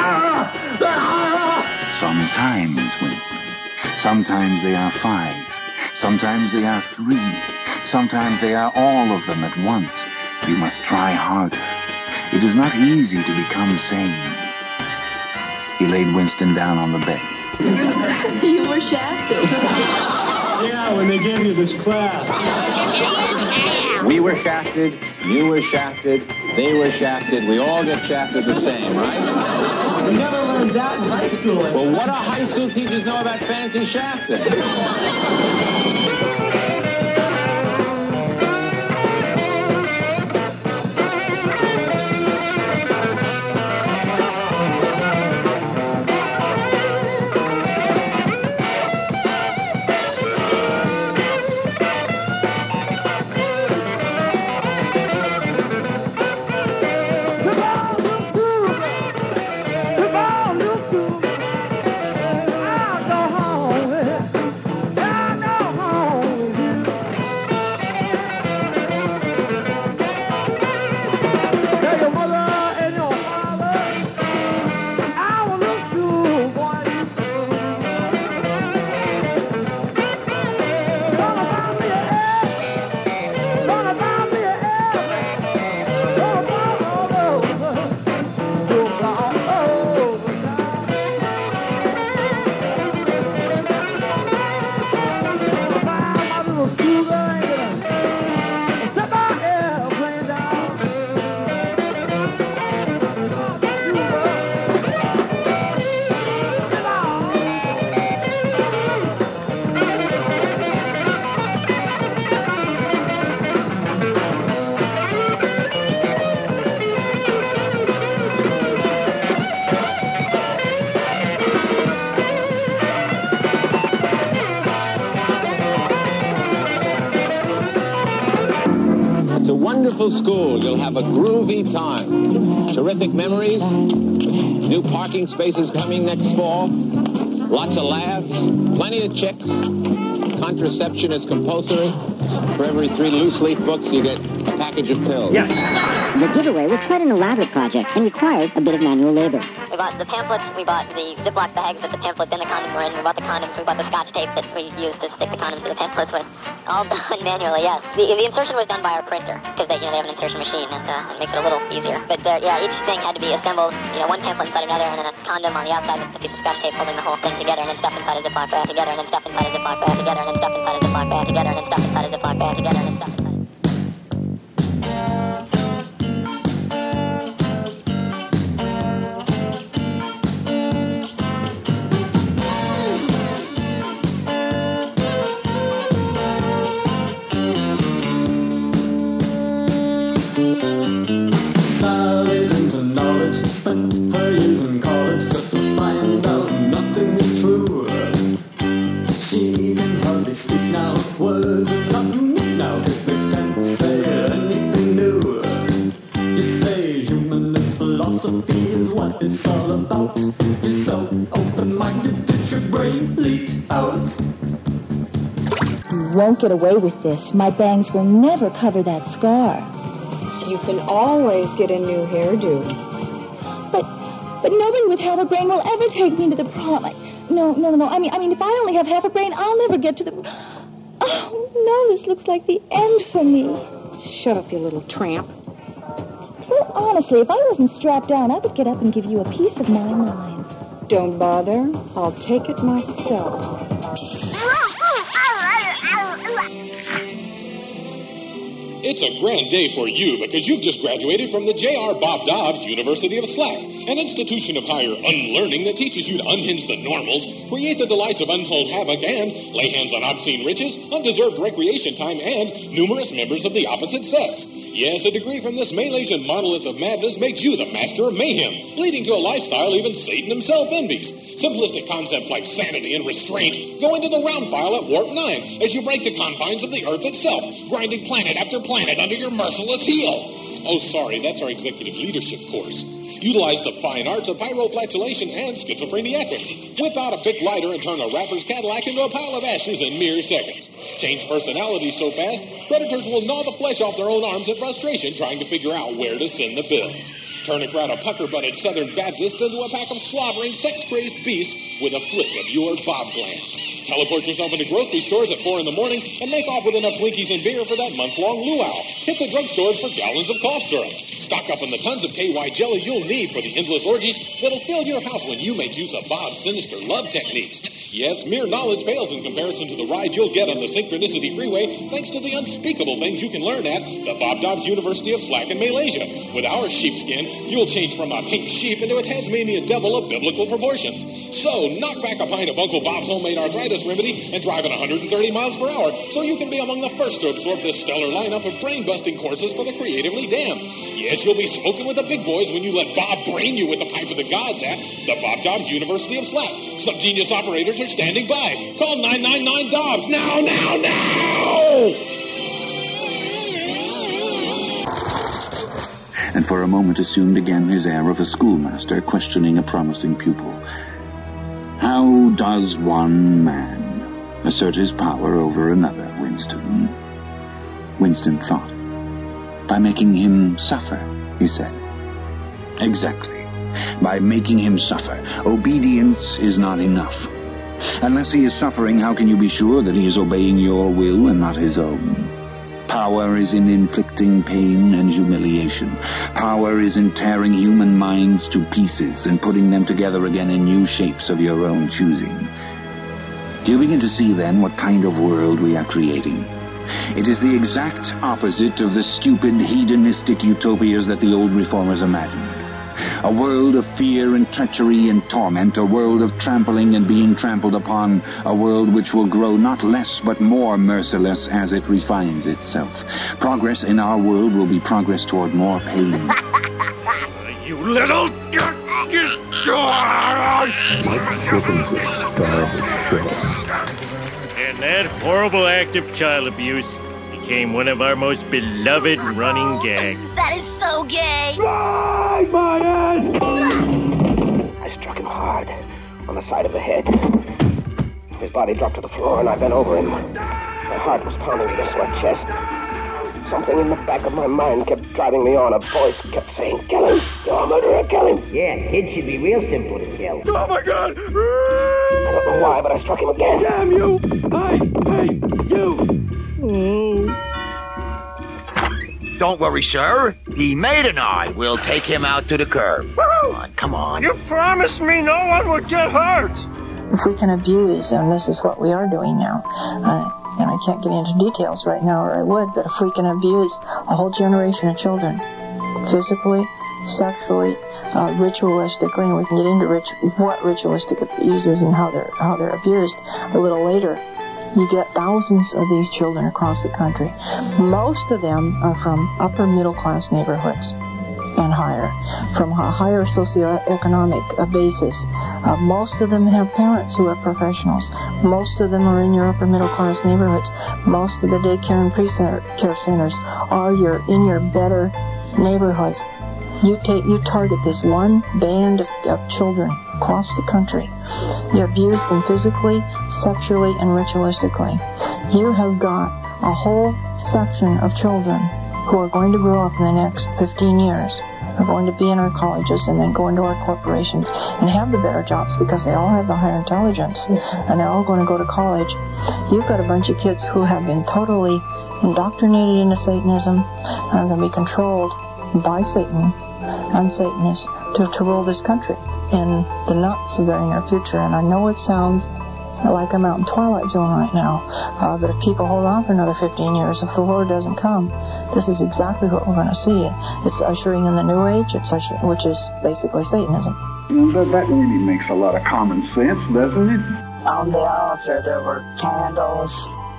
Sometimes, Winston. Sometimes they are five. Sometimes they are three. Sometimes they are all of them at once. You must try harder. It is not easy to become sane. He laid Winston down on the bed. You were shafted. Yeah, when they gave you this class. We were shafted, you were shafted, they were shafted. We all get shafted the same, right? We never learned that in high school. Well, what do high school teachers know about fancy shafting? I'll go home. wonderful school. You'll have a groovy time. Terrific memories. New parking spaces coming next fall. Lots of laughs. Plenty of chicks. Contraception is compulsory. For every three loose-leaf books, you get a package of pills. Yes. The giveaway was quite an elaborate project and required a bit of manual labor. We bought the pamphlets, we bought the Ziploc bags that the pamphlets and the condoms were in, we bought the condoms, we bought the Scotch tape that we used to stick the condoms to the pamphlets with. All done manually, yes. The, the insertion was done by our printer, because they, you know, they have an insertion machine, and uh, it makes it a little easier. But uh, yeah, each thing had to be assembled, you know, one pamphlet inside another, and then a condom on the outside with a piece of Scotch tape holding the whole thing together, and then stuff inside a Ziploc bag together, and then stuff inside a Ziploc bag together, and then stuff inside a Ziploc bag together, and then stuff inside a Ziploc bag together, and then stuff inside. Sally's into knowledge, spent her years in college just to find out nothing is true. She can hardly speak now, words are not unique now, cause they can't say anything new. You say humanist philosophy is what it's all about. You're so open-minded that your brain leaks out. You won't get away with this. My bangs will never cover that scar. You can always get a new hairdo. But but nobody with half a brain will ever take me to the prom. I, no, no, no, no. I mean, I mean, if I only have half a brain, I'll never get to the... Oh, no, this looks like the end for me. Shut up, you little tramp. Well, honestly, if I wasn't strapped down, I would get up and give you a piece of my mind. Don't bother. I'll take it myself. It's a grand day for you because you've just graduated from the J R Bob Dobbs University of Slack, an institution of higher unlearning that teaches you to unhinge the normals, create the delights of untold havoc, and lay hands on obscene riches, undeserved recreation time, and numerous members of the opposite sex. Yes, a degree from this Malaysian monolith of madness makes you the master of mayhem, leading to a lifestyle even Satan himself envies. Simplistic concepts like sanity and restraint go into the round file at warp nine as you break the confines of the Earth itself, grinding planet after planet under your merciless heel. Oh, sorry, that's our executive leadership course. Utilize the fine arts of pyroflatulation and schizophreniatrics. Whip out a big lighter and turn a rapper's Cadillac into a pile of ashes in mere seconds. Change personalities so fast, predators will gnaw the flesh off their own arms in frustration trying to figure out where to send the bills. Turn a crowd of pucker-butted Southern Baptists into a pack of slobbering, sex-crazed beasts with a flick of your bob gland. Teleport yourself into grocery stores at four in the morning and make off with enough Twinkies and beer for that month-long luau. Hit the drugstores for gallons of cough syrup. Stock up on the tons of K Y jelly you'll need for the endless orgies that'll fill your house when you make use of Bob's sinister love techniques. Yes, mere knowledge pales in comparison to the ride you'll get on the Synchronicity Freeway thanks to the unspeakable things you can learn at the Bob Dobbs University of Slack in Malaysia. With our sheepskin, you'll change from a pink sheep into a Tasmanian devil of biblical proportions. So, knock back a pint of Uncle Bob's homemade arthritis remedy and drive at one hundred thirty miles per hour so you can be among the first to absorb this stellar lineup of brain-busting courses for the creatively damned. Yes, you'll be smoking with the big boys when you let Bob brain you with the pipe of the gods at the Bob Dobbs University of Slack. Some genius operators are standing by. Call nine nine nine Dobbs now, now, now! And for a moment assumed again his air of a schoolmaster questioning a promising pupil. How does one man assert his power over another, Winston? Winston thought. By making him suffer, he said. Exactly. By making him suffer. Obedience is not enough. Unless he is suffering, how can you be sure that he is obeying your will and not his own? Power is in inflicting pain and humiliation. Power is in tearing human minds to pieces and putting them together again in new shapes of your own choosing. Do you begin to see, then, what kind of world we are creating? It is the exact opposite of the stupid, hedonistic utopias that the old reformers imagined. A world of fear and treachery and torment, a world of trampling and being trampled upon, a world which will grow not less but more merciless as it refines itself. Progress in our world will be progress toward more pain. You little... Mike Chippen's a star of shrimp. And that horrible act of child abuse, you became one of our most beloved running gags. That is so gay. Right, my ass! I struck him hard on the side of the head. His body dropped to the floor, and I bent over him. My heart was pounding against my chest. Something in the back of my mind kept driving me on. A voice kept saying, kill him! You're a murderer, kill him! Yeah, kids should be real simple to kill. Oh, my God! I don't know why, but I struck him again. Damn you! Hey, hey, you! Don't worry, sir. The maid and I will take him out to the curb. Come on, come on. You promised me no one would get hurt. If we can abuse, and this is what we are doing now, uh, and I can't get into details right now, or I would, but if we can abuse a whole generation of children, physically, sexually, uh, ritualistically, and we can get into rich, what ritualistic abuse is and how they're, how they're abused a little later, you get thousands of these children across the country. Most of them are from upper middle class neighborhoods and higher, from a higher socioeconomic uh, basis. Uh, most of them have parents who are professionals. Most of them are in your upper middle class neighborhoods. Most of the daycare and pre-care centers are your in your better neighborhoods. You take you target this one band of, of children across the country. You abuse them physically, sexually, and ritualistically. You have got a whole section of children who are going to grow up in the next fifteen years, are going to be in our colleges and then go into our corporations and have the better jobs because they all have the higher intelligence and they're all going to go to college. You've got a bunch of kids who have been totally indoctrinated into Satanism and are going to be controlled by Satan and Satanists to, to rule this country in the not so very near future. And I know it sounds like I'm out in Twilight Zone right now, uh, but if people hold on for another fifteen years, if the Lord doesn't come, this is exactly what we're going to see. It's ushering in the New Age, it's usher, which is basically Satanism. That, that really makes a lot of common sense, doesn't it? On the altar there were candles,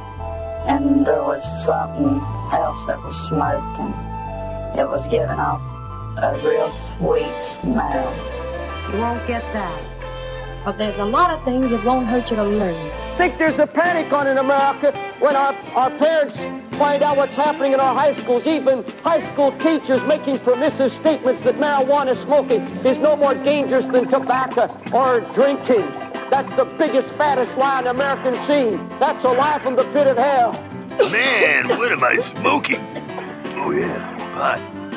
and there was something else that was smoke, and it was giving off a real sweet smell. You won't get that. But there's a lot of things that won't hurt you to learn. I think there's a panic on in America when our, our parents find out what's happening in our high schools, even high school teachers making permissive statements that marijuana smoking is no more dangerous than tobacco or drinking. That's the biggest, fattest lie in the American scene. That's a lie from the pit of hell. Man, what am I smoking? Oh, yeah, pot.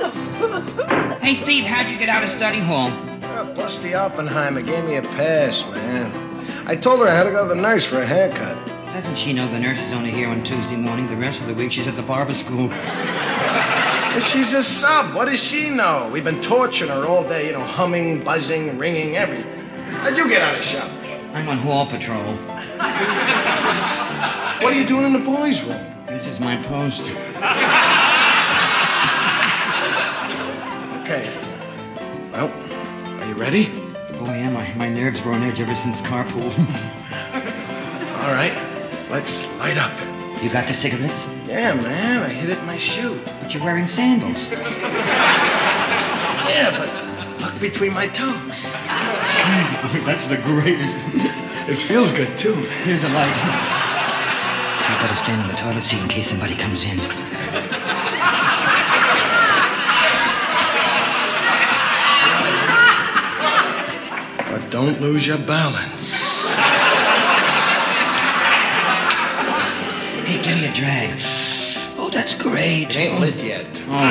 Hey, Steve, how'd you get out of study hall? Uh, Busty Oppenheimer gave me a pass, man. I told her I had to go to the nurse for a haircut. Doesn't she know the nurse is only here on Tuesday morning? The rest of the week she's at the barber school. She's a sub. What does she know? We've been torturing her all day, you know, humming, buzzing, ringing, everything. How'd you get out of shop? I'm on hall patrol. What are you doing in the boys' room? This is my post. Okay. Well, are you ready? Boy, am I. My nerves were on edge ever since carpool. All right. Let's light up. You got the cigarettes? Yeah, man. I hid it in my shoe. But you're wearing sandals. Yeah, but look between my toes. That's the greatest. It feels good, too. Here's a light. You better stand in the toilet seat in case somebody comes in. But don't lose your balance. Hey, give me a drag. Oh, that's great. It ain't lit yet. Oh.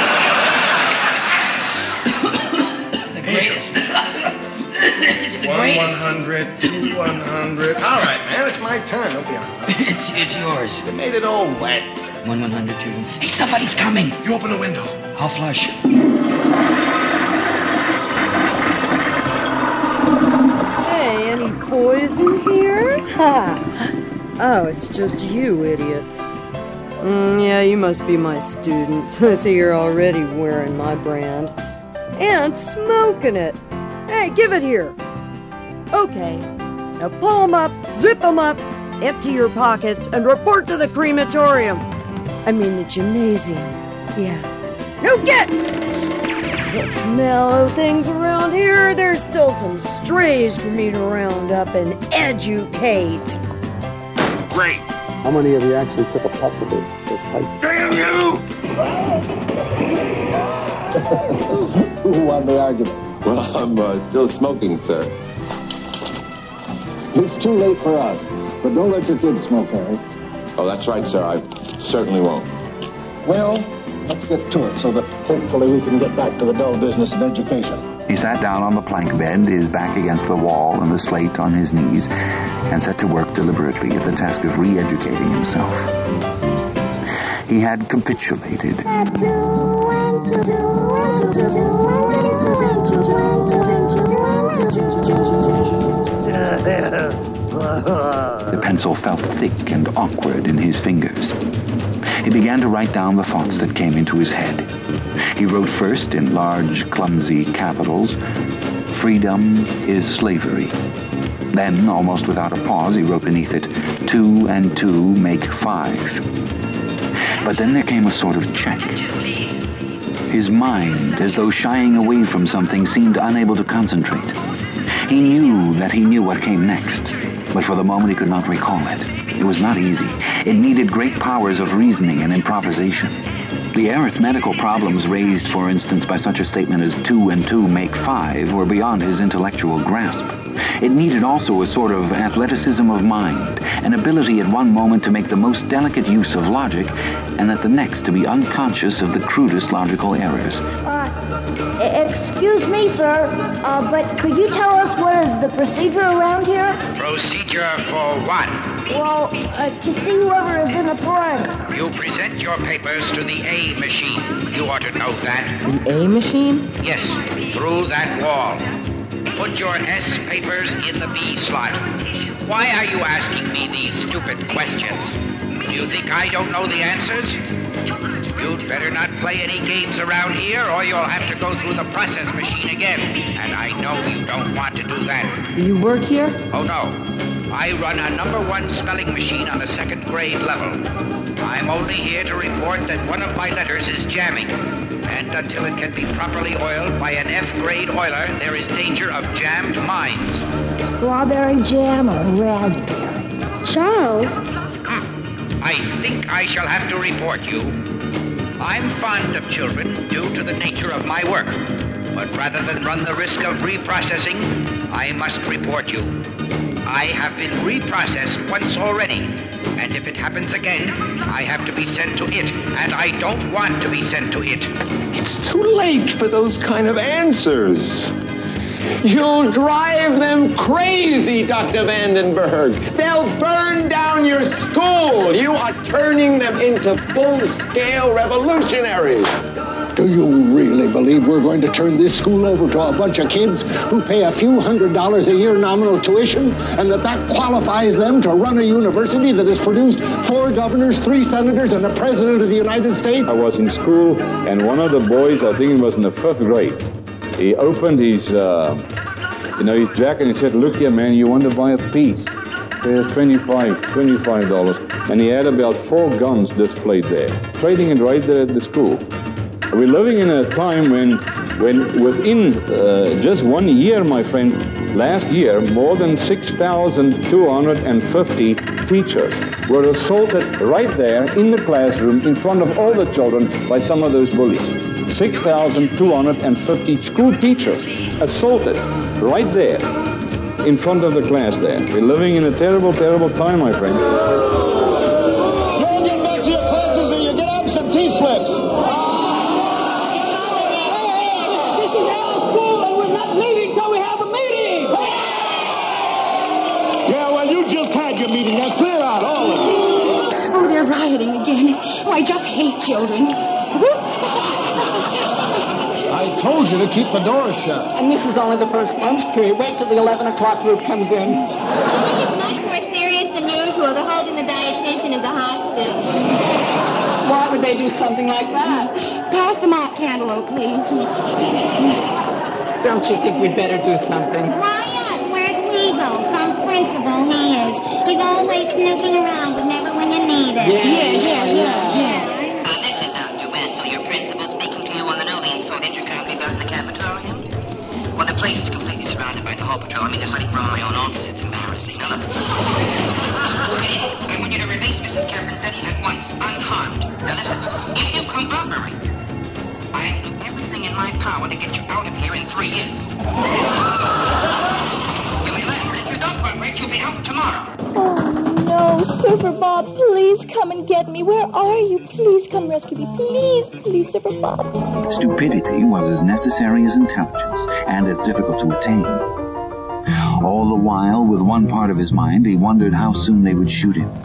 The greatest. It's the One greatest. one hundred, two one hundred. All right, man, it's my turn. Don't be on. It's, it's yours. You made it all wet. One one hundred, two. Hey, somebody's coming. You open the window. I'll flush. Hey, any boys in here? Ha! Oh, it's just you, idiots. Mm, yeah, you must be my students. I see you're already wearing my brand. And smoking it. Hey, give it here. Okay. Now pull them up, zip them up, empty your pockets, and report to the crematorium. I mean the gymnasium. Yeah. Now get! The smell of things around here, there's still some strays for me to round up and educate. Great. How many of you actually took a puff of the, the pipe? Damn you! Who won the argument? Well, I'm uh, still smoking, sir. It's too late for us. But don't let your kids smoke, Harry. Oh, that's right, sir. I certainly won't. Well, let's get to it so that hopefully we can get back to the dull business of education. He sat down on the plank bed, his back against the wall and the slate on his knees, and set to work deliberately at the task of re-educating himself. He had capitulated. The pencil felt thick and awkward in his fingers. He began to write down the thoughts that came into his head. He wrote first in large, clumsy capitals, "Freedom is slavery." Then, almost without a pause, he wrote beneath it, "Two and two make five." But then there came a sort of check. His mind, as though shying away from something, seemed unable to concentrate. He knew that he knew what came next, but for the moment he could not recall it. It was not easy. It needed great powers of reasoning and improvisation. The arithmetical problems raised, for instance, by such a statement as two and two make five were beyond his intellectual grasp. It needed also a sort of athleticism of mind, an ability at one moment to make the most delicate use of logic, and at the next to be unconscious of the crudest logical errors. Uh, excuse me, sir, uh, but could you tell us what is the procedure around here? Procedure for what? Well, uh, to see whoever is in authority. You present your papers to the A machine. You ought to know that. The A machine? Yes, through that wall. Put your S papers in the B slot. Why are you asking me these stupid questions? Do you think I don't know the answers? You'd better not play any games around here, or you'll have to go through the process machine again. And I know you don't want to do that. You work here? Oh, no. I run a number one spelling machine on the second grade level. I'm only here to report that one of my letters is jamming. And until it can be properly oiled by an F-grade oiler, there is danger of jammed minds. Strawberry jam or raspberry? Charles? I think I shall have to report you. I'm fond of children due to the nature of my work. But rather than run the risk of reprocessing, I must report you. I have been reprocessed once already. And if it happens again, I have to be sent to it. And I don't want to be sent to it. It's too late for those kind of answers. You'll drive them crazy, Doctor Vandenberg. They'll burn down your school. You are turning them into full-scale revolutionaries. Do you really believe we're going to turn this school over to a bunch of kids who pay a few hundred dollars a year nominal tuition, and that that qualifies them to run a university that has produced four governors, three senators, and a president of the United States? I was in school, and one of the boys, I think he was in the fifth grade, he opened his, uh, you know, his jacket and he said, "Look here, man, you want to buy a piece?" I said, twenty-five, twenty-five dollars. And he had about four guns displayed there, trading it right there at the school. We're living in a time when, when within uh, just one year, my friend, last year, more than six thousand two hundred fifty teachers were assaulted right there in the classroom in front of all the children by some of those bullies. six thousand two hundred fifty school teachers assaulted right there in front of the class there. We're living in a terrible, terrible time, my friend. You all get back to your classes or you get absentee slips. Meeting. Now clear out, all of you. Oh, they're rioting again. Oh, I just hate children. Whoops. I told you to keep the doors shut. And this is only the first lunch period. Wait till the eleven o'clock group comes in. I think it's much more serious than usual. They're holding the dietitian as a hostage. Why would they do something like that? Pass the mop cantaloupe, please. Don't you think we'd better do something? Why, yes. Where's Weasel? Some principal he is. He's always snooping around, but never when you need it. Yeah, yeah, yeah, yeah. Uh, this is Doctor West, so your principal speaking to you on the Nubian store that you're currently built in the cafeteria. Well, the place is completely surrounded by the whole patrol let me decide from my own office. It's embarrassing. Now, look. Okay, I want you to release Missus Carpentetti at once, unharmed. Now, listen. If you cooperate, I'll do everything in my power to get you out of here in three years. You may laugh, but if you don't cooperate, you'll be out tomorrow. Oh, Surfer Bob, please come and get me. Where are you? Please come rescue me. Please, please, Surfer Bob. Stupidity was as necessary as intelligence, and as difficult to attain. All the while, with one part of his mind, he wondered how soon they would shoot him.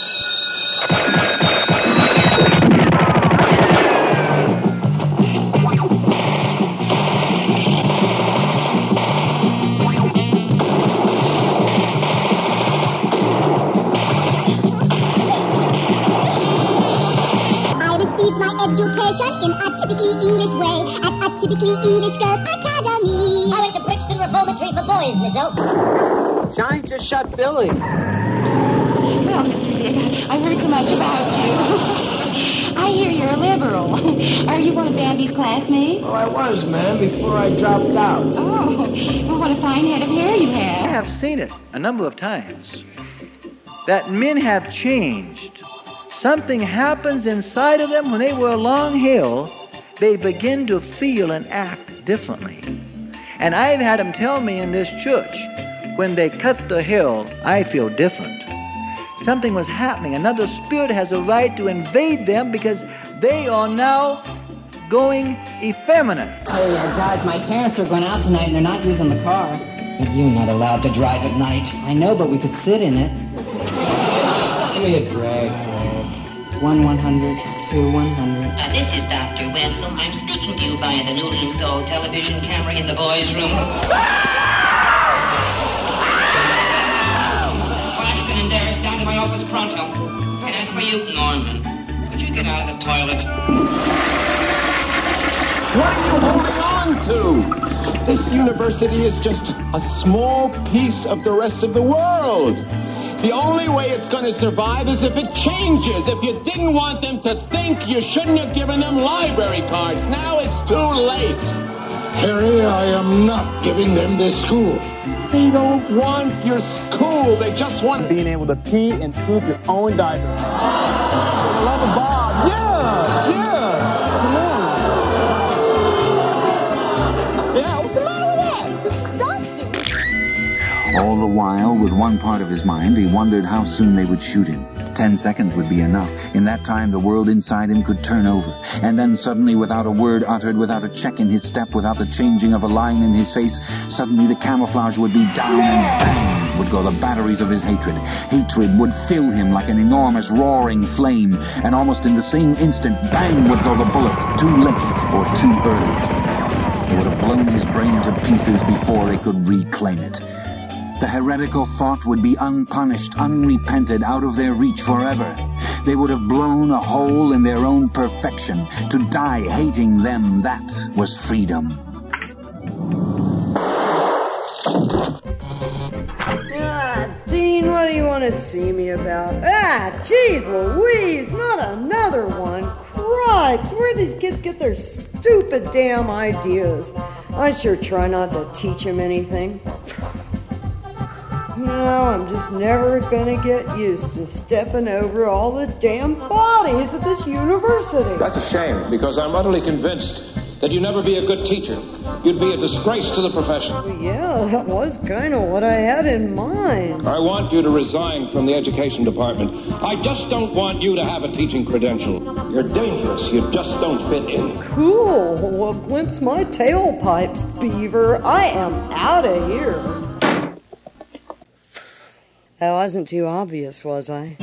Education in a typically English way at a typically English Girl Academy. I went to Brixton Reformatory for Boys, Miss Oak. Johnny just shot Billy. Well, Mister Big, I've heard so much about you. I hear you're a liberal. Are you one of Bambi's classmates? Oh, I was, ma'am, before I dropped out. Oh, well, what a fine head of hair you have. I have seen it a number of times. That men have changed. Something happens inside of them when they wear long hair. They begin to feel and act differently. And I've had them tell me in this church, when they cut the hair, I feel different. Something was happening. Another spirit has a right to invade them because they are now going effeminate. Hey, uh, guys, my parents are going out tonight and they're not using the car. But you're not allowed to drive at night. I know, but we could sit in it. Give me a drag. One one hundred, two one hundred. Uh, this is Doctor Wessel. I'm speaking to you via the newly installed television camera in the boys' room. Claxton and Darris, down to my office pronto. And as for you, Norman, would you get out of the toilet? What are you holding on to? This university is just a small piece of the rest of the world. The only way it's going to survive is if it changes. If you didn't want them to think, you shouldn't have given them library cards. Now it's too late. Harry, I am not giving them this school. They don't want your school. They just want being able to pee and poop your own diaper. For the love of Bob. Yeah, yeah. Come on. Yeah, what's the matter with that? Disgusting. All the while, with one part of his mind, he wondered how soon they would shoot him. Ten seconds would be enough. In that time, the world inside him could turn over. And then suddenly, without a word uttered, without a check in his step, without the changing of a line in his face, suddenly the camouflage would be down and bang would go the batteries of his hatred. Hatred would fill him like an enormous roaring flame. And almost in the same instant, bang would go the bullet, too late or too early. They would have blown his brain to pieces before they could reclaim it. The heretical thought would be unpunished, unrepented, out of their reach forever. They would have blown a hole in their own perfection. To die hating them, that was freedom. Ah, Dean, what do you want to see me about? Ah, jeez Louise, not another one. Cripes, where do these kids get their stupid damn ideas? I sure try not to teach them anything. No, I'm just never gonna get used to stepping over all the damn bodies at this university. That's a shame, because I'm utterly convinced that you'd never be a good teacher. You'd be a disgrace to the profession. Well, yeah, that was kind of what I had in mind. I want you to resign from the education department. I just don't want you to have a teaching credential. You're dangerous. You just don't fit in. Cool. Well, glimpse my tailpipes, Beaver. I am out of here. That wasn't too obvious, was I?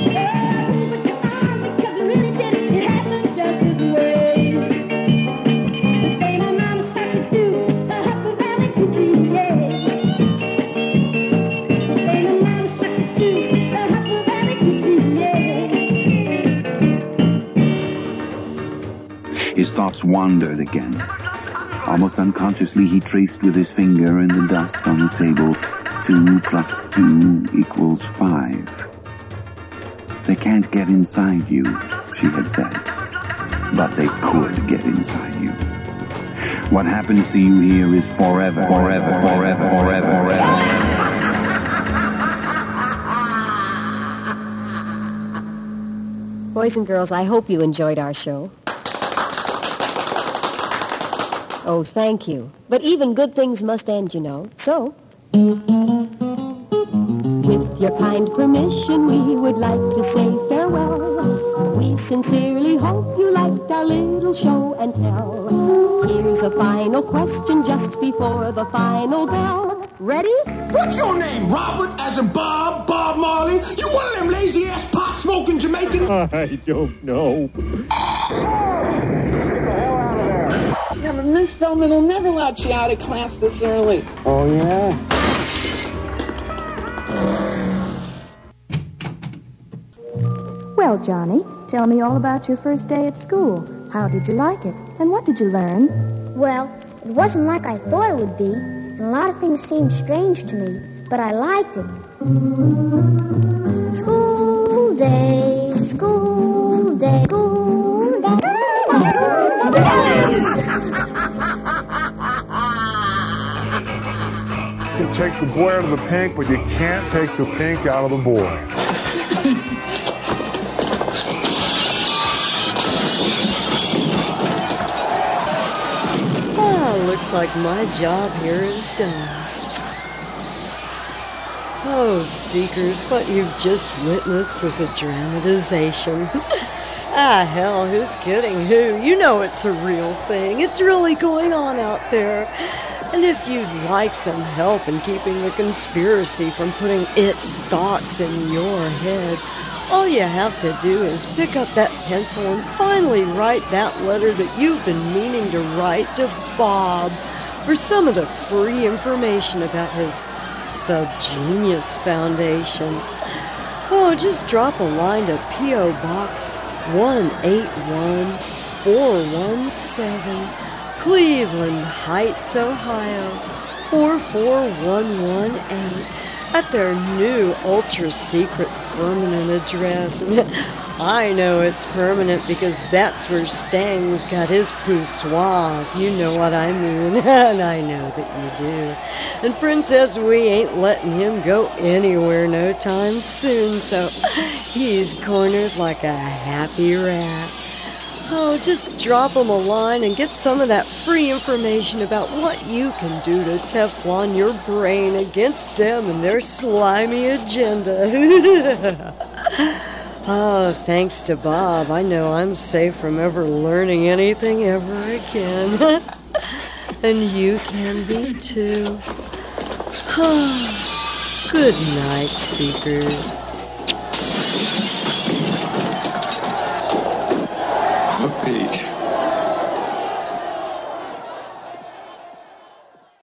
His thoughts wandered again. Almost unconsciously, he traced with his finger in the dust on the table, two plus two equals five. They can't get inside you, she had said. But they could get inside you. What happens to you here is forever, forever, forever, forever, forever. Boys and girls, I hope you enjoyed our show. Oh, thank you. But even good things must end, you know. So, with your kind permission, we would like to say farewell. We sincerely hope you liked our little show and tell. Here's a final question just before the final bell. Ready? What's your name? Robert, as in Bob? Bob Marley? You one of them lazy-ass pot-smoking Jamaicans? I don't know. Yeah, but Miss Feldman will never let you out of class this early. Oh, yeah? Well, Johnny, tell me all about your first day at school. How did you like it? And what did you learn? Well, it wasn't like I thought it would be. And a lot of things seemed strange to me, but I liked it. School day, school day, school day. You can take the boy out of the pink, but you can't take the pink out of the boy. Looks like my job here is done. Oh, Seekers, what you've just witnessed was a dramatization. Ah, hell, who's kidding who? You know it's a real thing. It's really going on out there. And if you'd like some help in keeping the conspiracy from putting its thoughts in your head, all you have to do is pick up that pencil and finally write that letter that you've been meaning to write to Bob for some of the free information about his Subgenius Foundation. Oh, just drop a line to P O. Box one eight one four one seven, Cleveland Heights, Ohio, four four one one eight. At their new ultra-secret permanent address. I know it's permanent because that's where Stang's got his poussoir, if you know what I mean. And I know that you do. And Princess, we ain't letting him go anywhere no time soon, so he's cornered like a happy rat. Oh, just drop them a line and get some of that free information about what you can do to Teflon your brain against them and their slimy agenda. Oh, thanks to Bob, I know I'm safe from ever learning anything ever again. And you can be too. Good night, Seekers.